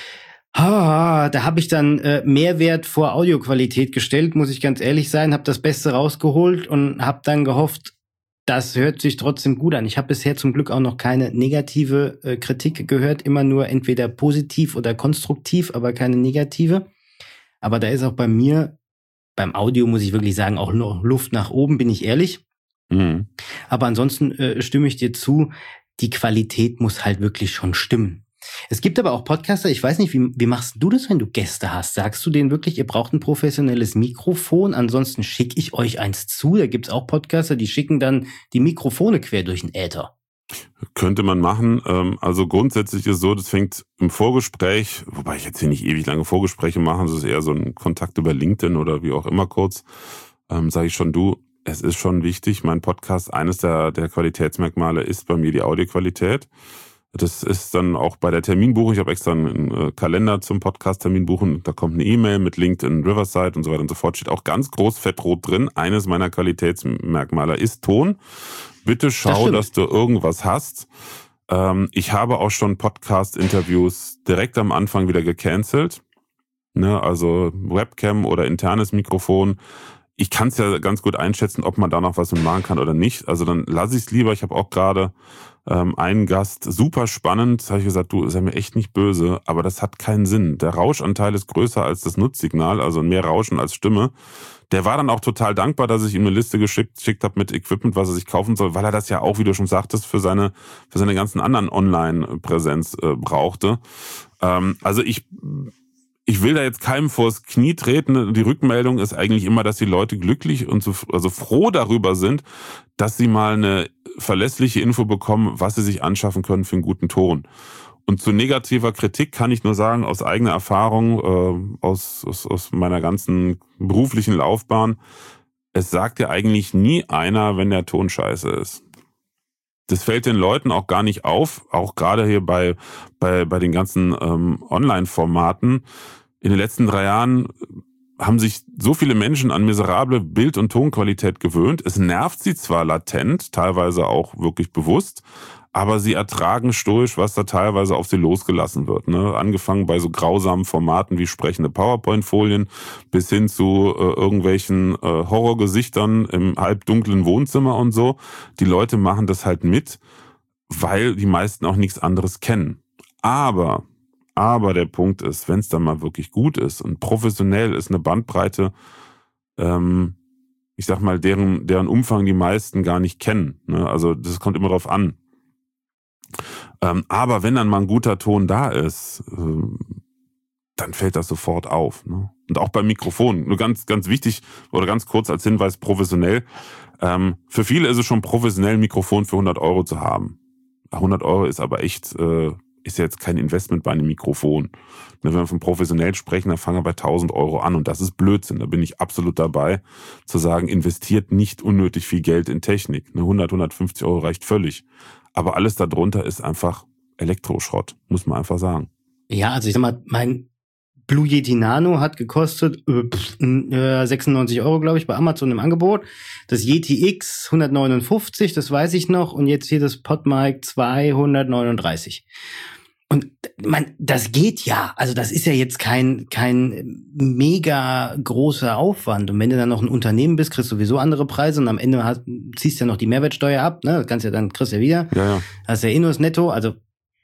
Ah, da habe ich dann äh, Mehrwert vor Audioqualität gestellt, muss ich ganz ehrlich sein, habe das Beste rausgeholt und habe dann gehofft, das hört sich trotzdem gut an. Ich habe bisher zum Glück auch noch keine negative äh, Kritik gehört, immer nur entweder positiv oder konstruktiv, aber keine negative. Aber da ist auch bei mir, beim Audio muss ich wirklich sagen, auch noch Luft nach oben, bin ich ehrlich. Mhm. Aber ansonsten äh, stimme ich dir zu, die Qualität muss halt wirklich schon stimmen. Es gibt aber auch Podcaster, ich weiß nicht, wie, wie machst du das, wenn du Gäste hast? Sagst du denen wirklich, ihr braucht ein professionelles Mikrofon, ansonsten schicke ich euch eins zu? Da gibt's auch Podcaster, die schicken dann die Mikrofone quer durch den Äther. Könnte man machen. Also grundsätzlich ist es so, das fängt im Vorgespräch, wobei ich jetzt hier nicht ewig lange Vorgespräche mache, das ist eher so ein Kontakt über LinkedIn oder wie auch immer kurz, ähm, sage ich schon, du, es ist schon wichtig, mein Podcast, eines der, der Qualitätsmerkmale ist bei mir die Audioqualität. Das ist dann auch bei der Terminbuchung. Ich habe extra einen Kalender zum Podcast-Termin buchen. Da kommt eine E-Mail mit LinkedIn, Riverside und so weiter und so fort. Steht auch ganz groß fettrot drin. Eines meiner Qualitätsmerkmale ist Ton. Bitte schau, das dass du irgendwas hast. Ich habe auch schon Podcast-Interviews direkt am Anfang wieder gecancelt. Ne, also Webcam oder internes Mikrofon ich kann es ja ganz gut einschätzen, ob man da noch was machen kann oder nicht. Also dann lasse ich es lieber. Ich habe auch gerade ähm, einen Gast, super spannend, habe ich gesagt, du, sei mir echt nicht böse, aber das hat keinen Sinn. Der Rauschanteil ist größer als das Nutzsignal, also mehr Rauschen als Stimme. Der war dann auch total dankbar, dass ich ihm eine Liste geschickt, geschickt habe mit Equipment, was er sich kaufen soll, weil er das ja auch, wie du schon sagtest, für seine für seine ganzen anderen Online-Präsenz äh, brauchte. Ähm, also ich ich will da jetzt keinem vors Knie treten. Die Rückmeldung ist eigentlich immer, dass die Leute glücklich und so, also froh darüber sind, dass sie mal eine verlässliche Info bekommen, was sie sich anschaffen können für einen guten Ton. Und zu negativer Kritik kann ich nur sagen, aus eigener Erfahrung, äh, aus, aus, aus meiner ganzen beruflichen Laufbahn, es sagt ja eigentlich nie einer, wenn der Ton scheiße ist. Das fällt den Leuten auch gar nicht auf, auch gerade hier bei, bei, bei den ganzen ähm, Online-Formaten. In den letzten drei Jahren haben sich so viele Menschen an miserable Bild- und Tonqualität gewöhnt. Es nervt sie zwar latent, teilweise auch wirklich bewusst, aber sie ertragen stoisch, was da teilweise auf sie losgelassen wird. Ne? Angefangen bei so grausamen Formaten wie sprechende PowerPoint-Folien bis hin zu äh, irgendwelchen äh, Horrorgesichtern im halbdunklen Wohnzimmer und so. Die Leute machen das halt mit, weil die meisten auch nichts anderes kennen. Aber, aber der Punkt ist, wenn es dann mal wirklich gut ist und professionell ist, eine Bandbreite, ähm, ich sag mal, deren, deren Umfang die meisten gar nicht kennen. Ne? Also das kommt immer drauf an. Ähm, aber wenn dann mal ein guter Ton da ist, ähm, dann fällt das sofort auf. Ne? Und auch beim Mikrofon, nur ganz, ganz wichtig oder ganz kurz als Hinweis, professionell. Ähm, für viele ist es schon professionell, ein Mikrofon für hundert Euro zu haben. hundert Euro ist aber echt, äh, ist ja jetzt kein Investment bei einem Mikrofon. Wenn wir von professionell sprechen, dann fangen wir bei tausend Euro an und das ist Blödsinn. Da bin ich absolut dabei, zu sagen, investiert nicht unnötig viel Geld in Technik. Eine hundert, hundertfünfzig Euro reicht völlig. Aber alles darunter ist einfach Elektroschrott, muss man einfach sagen. Ja, also ich sag mal, mein Blue Yeti Nano hat gekostet äh, sechsundneunzig Euro, glaube ich, bei Amazon im Angebot. Das Yeti X hundertneunundfünfzig, das weiß ich noch. Und jetzt hier das PodMic zweihundertneununddreißig. Und man, das geht ja. Also das ist ja jetzt kein kein mega großer Aufwand. Und wenn du dann noch ein Unternehmen bist, kriegst du sowieso andere Preise. Und am Ende hast, ziehst du ja noch die Mehrwertsteuer ab. Ne? Das kannst ja dann, kriegst du ja wieder. Ja, ja. Das ist ja eh nur das Netto. Also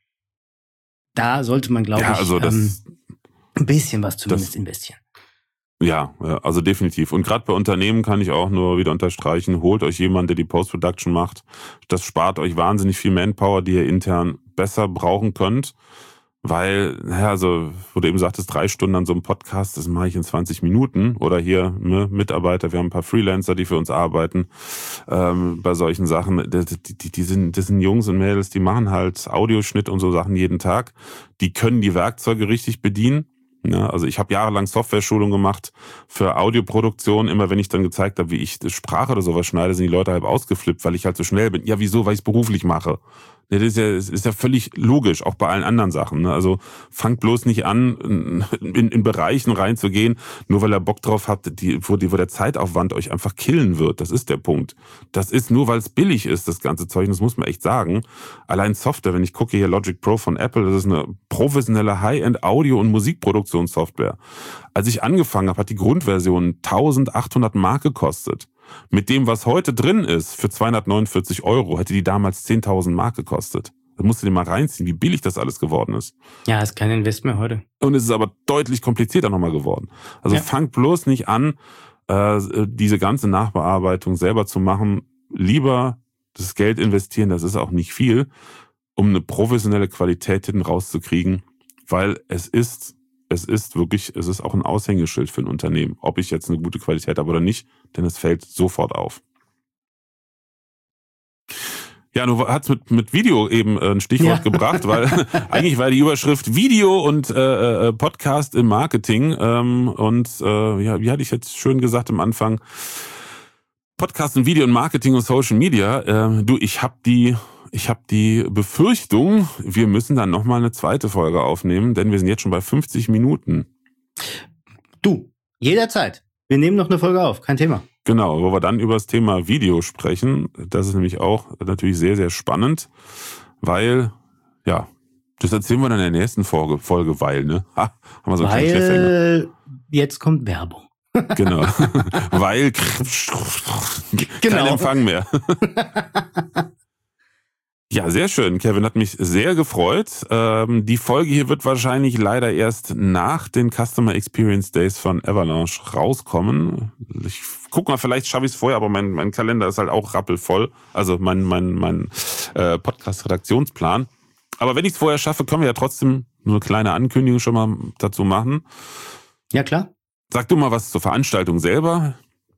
da sollte man, glaube ja, ich, also das, ähm, ein bisschen was zumindest das, investieren. Ja, also definitiv. Und gerade bei Unternehmen kann ich auch nur wieder unterstreichen, holt euch jemanden, der die Post-Production macht. Das spart euch wahnsinnig viel Manpower, die ihr intern besser brauchen könnt. Weil, naja, also, wo du eben sagtest, drei Stunden an so einem Podcast, das mache ich in zwanzig Minuten. Oder hier, ne, Mitarbeiter, wir haben ein paar Freelancer, die für uns arbeiten, ähm, bei solchen Sachen. Die, die, die sind, das sind Jungs und Mädels, die machen halt Audioschnitt und so Sachen jeden Tag. Die können die Werkzeuge richtig bedienen. Ja, also ich habe jahrelang Software-Schulung gemacht für Audioproduktion. Immer wenn ich dann gezeigt habe, wie ich Sprache oder sowas schneide, sind die Leute halb ausgeflippt, weil ich halt so schnell bin. Ja, wieso? Weil ich es beruflich mache. Das ist ja, das ist ja völlig logisch, auch bei allen anderen Sachen. Also fangt bloß nicht an, in, in Bereichen reinzugehen, nur weil er Bock drauf hat, die, wo, die, wo der Zeitaufwand euch einfach killen wird. Das ist der Punkt. Das ist nur, weil es billig ist, das ganze Zeug. Das muss man echt sagen. Allein Software, wenn ich gucke hier Logic Pro von Apple, das ist eine professionelle High-End Audio- und Musikproduktionssoftware. Als ich angefangen habe, hat die Grundversion eintausendachthundert Mark gekostet. Mit dem, was heute drin ist, für zweihundertneunundvierzig Euro, hätte die damals zehntausend Mark gekostet. Da musst du dir mal reinziehen, wie billig das alles geworden ist. Ja, ist kein Invest mehr heute. Und es ist aber deutlich komplizierter nochmal geworden. Also ja. Fangt bloß nicht an, äh, diese ganze Nachbearbeitung selber zu machen. Lieber das Geld investieren, das ist auch nicht viel, um eine professionelle Qualität hinten rauszukriegen, weil es ist Es ist wirklich, es ist auch ein Aushängeschild für ein Unternehmen, ob ich jetzt eine gute Qualität habe oder nicht, denn es fällt sofort auf. Ja, du hast mit, mit Video eben ein Stichwort ja. gebracht, weil eigentlich war die Überschrift Video und äh, Podcast im Marketing. Ähm, und äh, ja, wie hatte ich jetzt schön gesagt am Anfang, Podcast und Video und Marketing und Social Media. Äh, du, ich habe die... Ich habe die Befürchtung, wir müssen dann nochmal eine zweite Folge aufnehmen, denn wir sind jetzt schon bei fünfzig Minuten. Du, jederzeit. Wir nehmen noch eine Folge auf, kein Thema. Genau, wo wir dann über das Thema Video sprechen. Das ist nämlich auch natürlich sehr, sehr spannend, weil, ja, das erzählen wir dann in der nächsten Folge, Folge weil, ne? Ha, haben wir so einen weil kleinen Cliffhanger. Jetzt kommt Werbung. Genau. Weil Genau. kein Empfang mehr. Ja, sehr schön. Kevin, hat mich sehr gefreut. Ähm, die Folge hier wird wahrscheinlich leider erst nach den Customer Experience Days von Avalanche rauskommen. Ich guck mal, vielleicht schaffe ich es vorher, aber mein, mein Kalender ist halt auch rappelvoll. Also mein, mein, mein äh, Podcast-Redaktionsplan. Aber wenn ich es vorher schaffe, können wir ja trotzdem nur eine kleine Ankündigung schon mal dazu machen. Ja, klar. Sag du mal was zur Veranstaltung selber.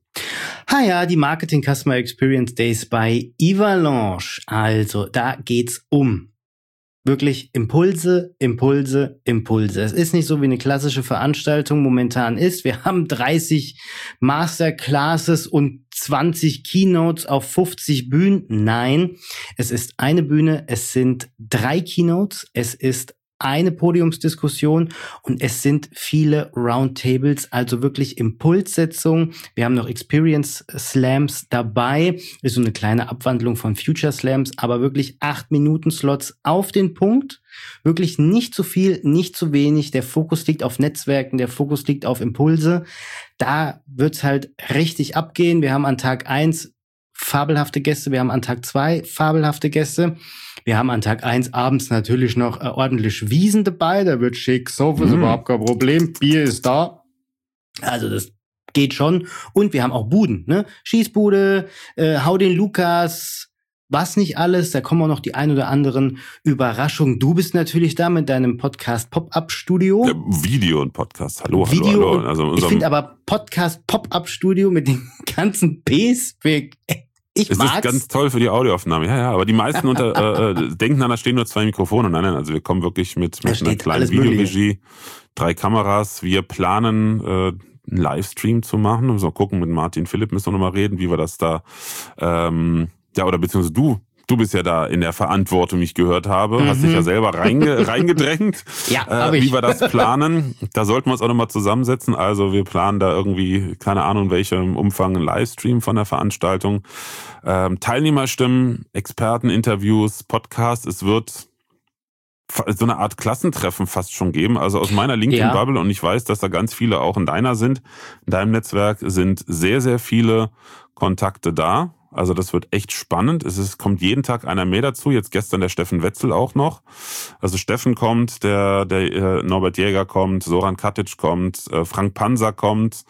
Ha ja, die Marketing Customer Experience Days bei Avalanche. Also, da geht's um wirklich Impulse, Impulse, Impulse. Es ist nicht so, wie eine klassische Veranstaltung momentan ist. Wir haben dreißig Masterclasses und zwanzig Keynotes auf fünfzig Bühnen. Nein, es ist eine Bühne, es sind drei Keynotes, es ist eine Podiumsdiskussion und es sind viele Roundtables, also wirklich Impulssetzung. Wir haben noch Experience Slams dabei, ist so eine kleine Abwandlung von Future Slams, aber wirklich acht Minuten Slots auf den Punkt. Wirklich nicht zu viel, nicht zu wenig. Der Fokus liegt auf Netzwerken, der Fokus liegt auf Impulse. Da wird's halt richtig abgehen. Wir haben an Tag eins fabelhafte Gäste, wir haben an Tag zwei fabelhafte Gäste. Wir haben an Tag eins abends natürlich noch äh, ordentlich Wiesen dabei, da wird schick, Sofa ist mm. überhaupt kein Problem, Bier ist da. Also das geht schon. Und wir haben auch Buden, ne? Schießbude, äh, Hau den Lukas, was nicht alles, da kommen auch noch die ein oder anderen Überraschungen. Du bist natürlich da mit deinem Podcast Pop-Up-Studio. Ja, Video und Podcast, hallo, Video hallo, hallo. Also ich finde aber Podcast Pop-Up-Studio mit den ganzen Ps, ich es mag's. ist ganz toll für die Audioaufnahme, ja, ja, aber die meisten unter, äh, denken dann, da stehen nur zwei Mikrofone. Nein, nein, also wir kommen wirklich mit, mit einer kleinen Videoregie, drei Kameras. Wir planen, äh, einen Livestream zu machen. Wir müssen mal gucken, mit Martin Philipp müssen wir nochmal reden, wie wir das da, ähm, ja, oder beziehungsweise du, du bist ja da in der Verantwortung, wie ich gehört habe, mhm. hast dich ja selber reinge, reingedrängt, ja, äh, hab ich. wie wir das planen. Da sollten wir uns auch nochmal zusammensetzen. Also wir planen da irgendwie, keine Ahnung, in welchem Umfang, einen Livestream von der Veranstaltung. Ähm, Teilnehmerstimmen, Experteninterviews, Podcast. Es wird so eine Art Klassentreffen fast schon geben. Also aus meiner LinkedIn-Bubble, ja. Und ich weiß, dass da ganz viele auch in deiner sind, in deinem Netzwerk sind sehr, sehr viele Kontakte da. Also das wird echt spannend. Es ist, kommt jeden Tag einer mehr dazu. Jetzt gestern der Steffen Wetzel auch noch. Also Steffen kommt, der, der äh, Norbert Jäger kommt, Soran Katic kommt, äh, Frank Panzer kommt.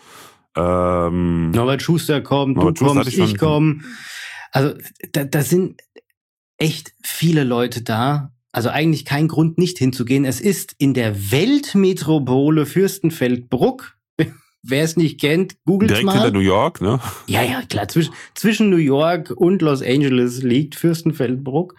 Ähm, Norbert Schuster kommt, Norbert du Schuster kommst, ich, ich komme. Also da, da sind echt viele Leute da. Also eigentlich kein Grund, nicht hinzugehen. Es ist in der Weltmetropole Fürstenfeldbruck. Wer es nicht kennt, googelt mal. Direkt hinter New York, ne? Ja, ja, klar. Zwischen, zwischen New York und Los Angeles liegt Fürstenfeldbruck.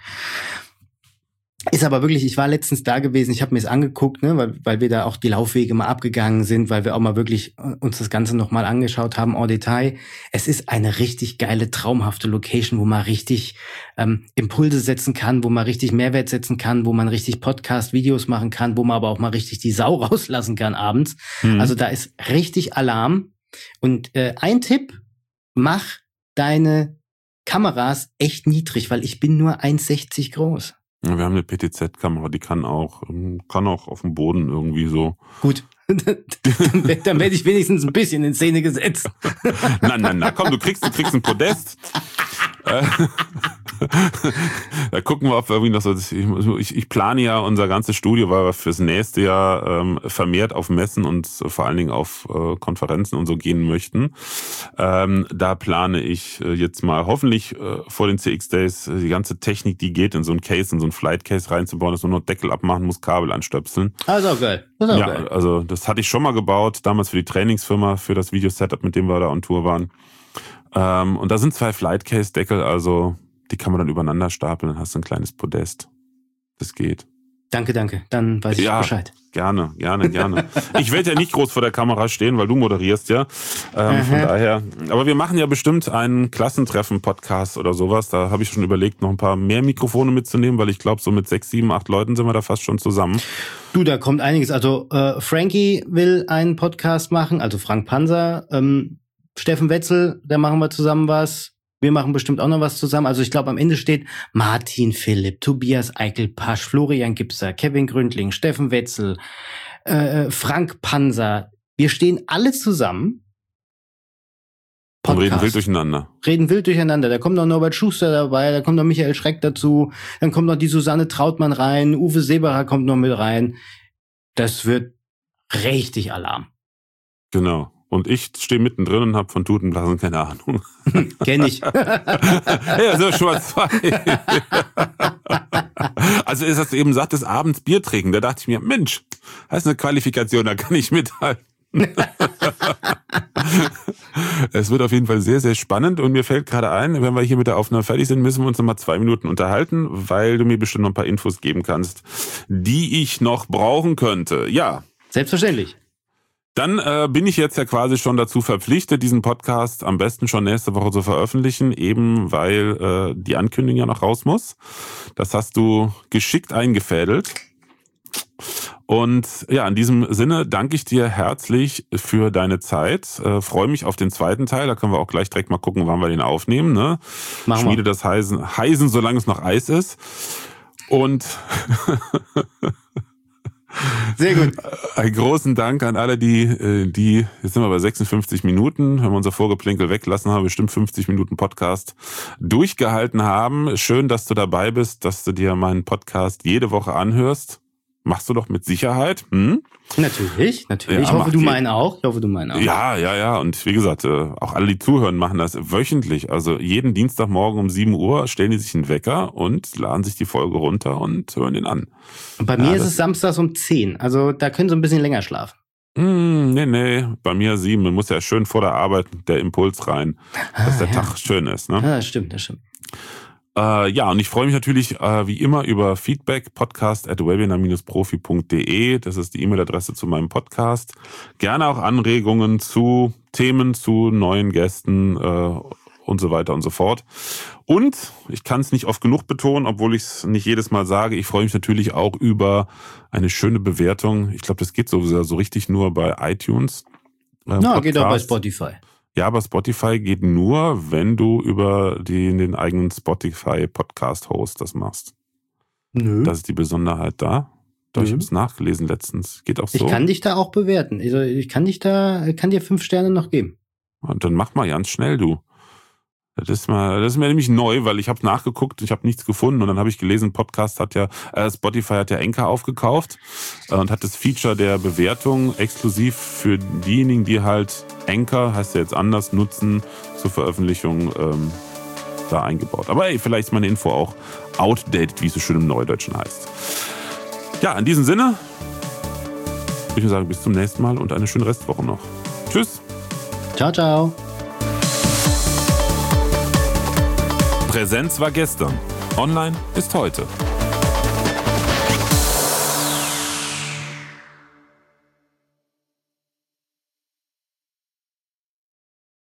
Ist aber wirklich, ich war letztens da gewesen, ich habe mir es angeguckt, ne, weil, weil wir da auch die Laufwege mal abgegangen sind, weil wir auch mal wirklich uns das Ganze nochmal angeschaut haben, en Detail. Es ist eine richtig geile, traumhafte Location, wo man richtig ähm, Impulse setzen kann, wo man richtig Mehrwert setzen kann, wo man richtig Podcast-Videos machen kann, wo man aber auch mal richtig die Sau rauslassen kann abends. Mhm. Also da ist richtig Alarm. Und äh, ein Tipp, mach deine Kameras echt niedrig, weil ich bin nur eins sechzig groß. Ja, wir haben eine P T Z-Kamera, die kann auch, kann auch auf dem Boden irgendwie so. Gut, dann, dann werde ich wenigstens ein bisschen in Szene gesetzt. Nein, nein, nein, komm, du kriegst, du kriegst ein Podest. Da gucken wir, ob wir irgendwie noch so, ich, ich plane ja unser ganzes Studio, weil wir fürs nächste Jahr ähm, vermehrt auf Messen und vor allen Dingen auf äh, Konferenzen und so gehen möchten. Ähm, da plane ich äh, jetzt mal hoffentlich äh, vor den C X Days äh, die ganze Technik, die geht, in so ein Case, in so ein Flight Case reinzubauen, dass man nur Deckel abmachen muss, Kabel anstöpseln. Ah, ist auch geil. Ist auch ja, geil. Also das hatte ich schon mal gebaut, damals für die Trainingsfirma, für das Video-Setup, mit dem wir da on Tour waren. Ähm, und da sind zwei Flight Case Deckel, also die kann man dann übereinander stapeln, dann hast du ein kleines Podest. Das geht. Danke, danke. Dann weiß ich ja, Bescheid. Gerne, gerne, gerne. Ich werde ja nicht groß vor der Kamera stehen, weil du moderierst ja. Ähm, von daher. Aber wir machen ja bestimmt einen Klassentreffen-Podcast oder sowas. Da habe ich schon überlegt, noch ein paar mehr Mikrofone mitzunehmen, weil ich glaube, so mit sechs, sieben, acht Leuten sind wir da fast schon zusammen. Du, da kommt einiges. Also äh, Frankie will einen Podcast machen, also Frank Panzer. Ähm, Steffen Wetzel, da machen wir zusammen was. Wir machen bestimmt auch noch was zusammen. Also ich glaube, am Ende steht Martin Philipp, Tobias Eichelpasch, Florian Gipser, Kevin Gründling, Steffen Wetzel, äh, Frank Panzer. Wir stehen alle zusammen Und reden wild durcheinander. Reden wild durcheinander. Da kommt noch Norbert Schuster dabei, da kommt noch Michael Schreck dazu, dann kommt noch die Susanne Trautmann rein, Uwe Seebacher kommt noch mit rein. Das wird richtig Alarm. Genau. Und ich stehe mittendrin und habe von Tutenblasen keine Ahnung. Kenn ich. Ja, so schon mal zwei. Also ist das eben satt des Abends Bier trinken. Da dachte ich mir, Mensch, das ist eine Qualifikation, da kann ich mithalten. Es wird auf jeden Fall sehr, sehr spannend und mir fällt gerade ein, wenn wir hier mit der Aufnahme fertig sind, müssen wir uns noch mal zwei Minuten unterhalten, weil du mir bestimmt noch ein paar Infos geben kannst, die ich noch brauchen könnte. Ja. Selbstverständlich. Dann äh, bin ich jetzt ja quasi schon dazu verpflichtet, diesen Podcast am besten schon nächste Woche zu veröffentlichen, eben weil äh, die Ankündigung ja noch raus muss. Das hast du geschickt eingefädelt. Und ja, in diesem Sinne danke ich dir herzlich für deine Zeit. Äh, freue mich auf den zweiten Teil. Da können wir auch gleich direkt mal gucken, wann wir den aufnehmen. Ne? Machen Schmiede wir. das Heisen, Heisen, solange es noch Eis ist. Und sehr gut. Einen großen Dank an alle, die, die, jetzt sind wir bei sechsundfünfzig Minuten, wenn wir unser Vorgeplinkel weglassen haben, bestimmt fünfzig Minuten Podcast durchgehalten haben. Schön, dass du dabei bist, dass du dir meinen Podcast jede Woche anhörst. Machst du doch mit Sicherheit. Hm? Natürlich, natürlich. Ja, ich hoffe, du die, meinen auch. Ich hoffe, du meinen auch. Ja, ja, ja. Und wie gesagt, auch alle, die zuhören, machen das wöchentlich. Also jeden Dienstagmorgen um sieben Uhr stellen die sich einen Wecker und laden sich die Folge runter und hören den an. Und bei ja, mir ist es samstags um zehn. Also da können sie ein bisschen länger schlafen. Mm, nee, nee, bei mir sieben. Man muss ja schön vor der Arbeit der Impuls rein, dass ah, der ja. Tag schön ist. Ne? Ja, das stimmt, das stimmt. Äh, ja, und ich freue mich natürlich äh, wie immer über Feedback, podcast at webinar dash profi punkt de. Das ist die E-Mail-Adresse zu meinem Podcast. Gerne auch Anregungen zu Themen, zu neuen Gästen äh, und so weiter und so fort. Und ich kann es nicht oft genug betonen, obwohl ich es nicht jedes Mal sage, ich freue mich natürlich auch über eine schöne Bewertung. Ich glaube, das geht so, so richtig nur bei iTunes. Äh, Na, geht auch bei Spotify. Ja, aber Spotify geht nur, wenn du über die, den eigenen Spotify-Podcast-Host das machst. Nö. Das ist die Besonderheit da. Doch, ich habe es nachgelesen letztens. Geht auch so. Ich kann dich da auch bewerten. Also ich kann dich da, kann dir fünf Sterne noch geben. Und dann mach mal ganz schnell, du. Das ist mal, das ist mir nämlich neu, weil ich habe nachgeguckt, ich habe nichts gefunden und dann habe ich gelesen, Podcast hat ja, äh, Spotify hat ja Anchor aufgekauft äh, und hat das Feature der Bewertung exklusiv für diejenigen, die halt Anchor, heißt ja jetzt anders, nutzen zur Veröffentlichung ähm, da eingebaut. Aber ey, vielleicht ist meine Info auch outdated, wie es so schön im Neudeutschen heißt. Ja, in diesem Sinne würde ich nur sagen, bis zum nächsten Mal und eine schöne Restwoche noch. Tschüss. Ciao, ciao. Präsenz war gestern. Online ist heute.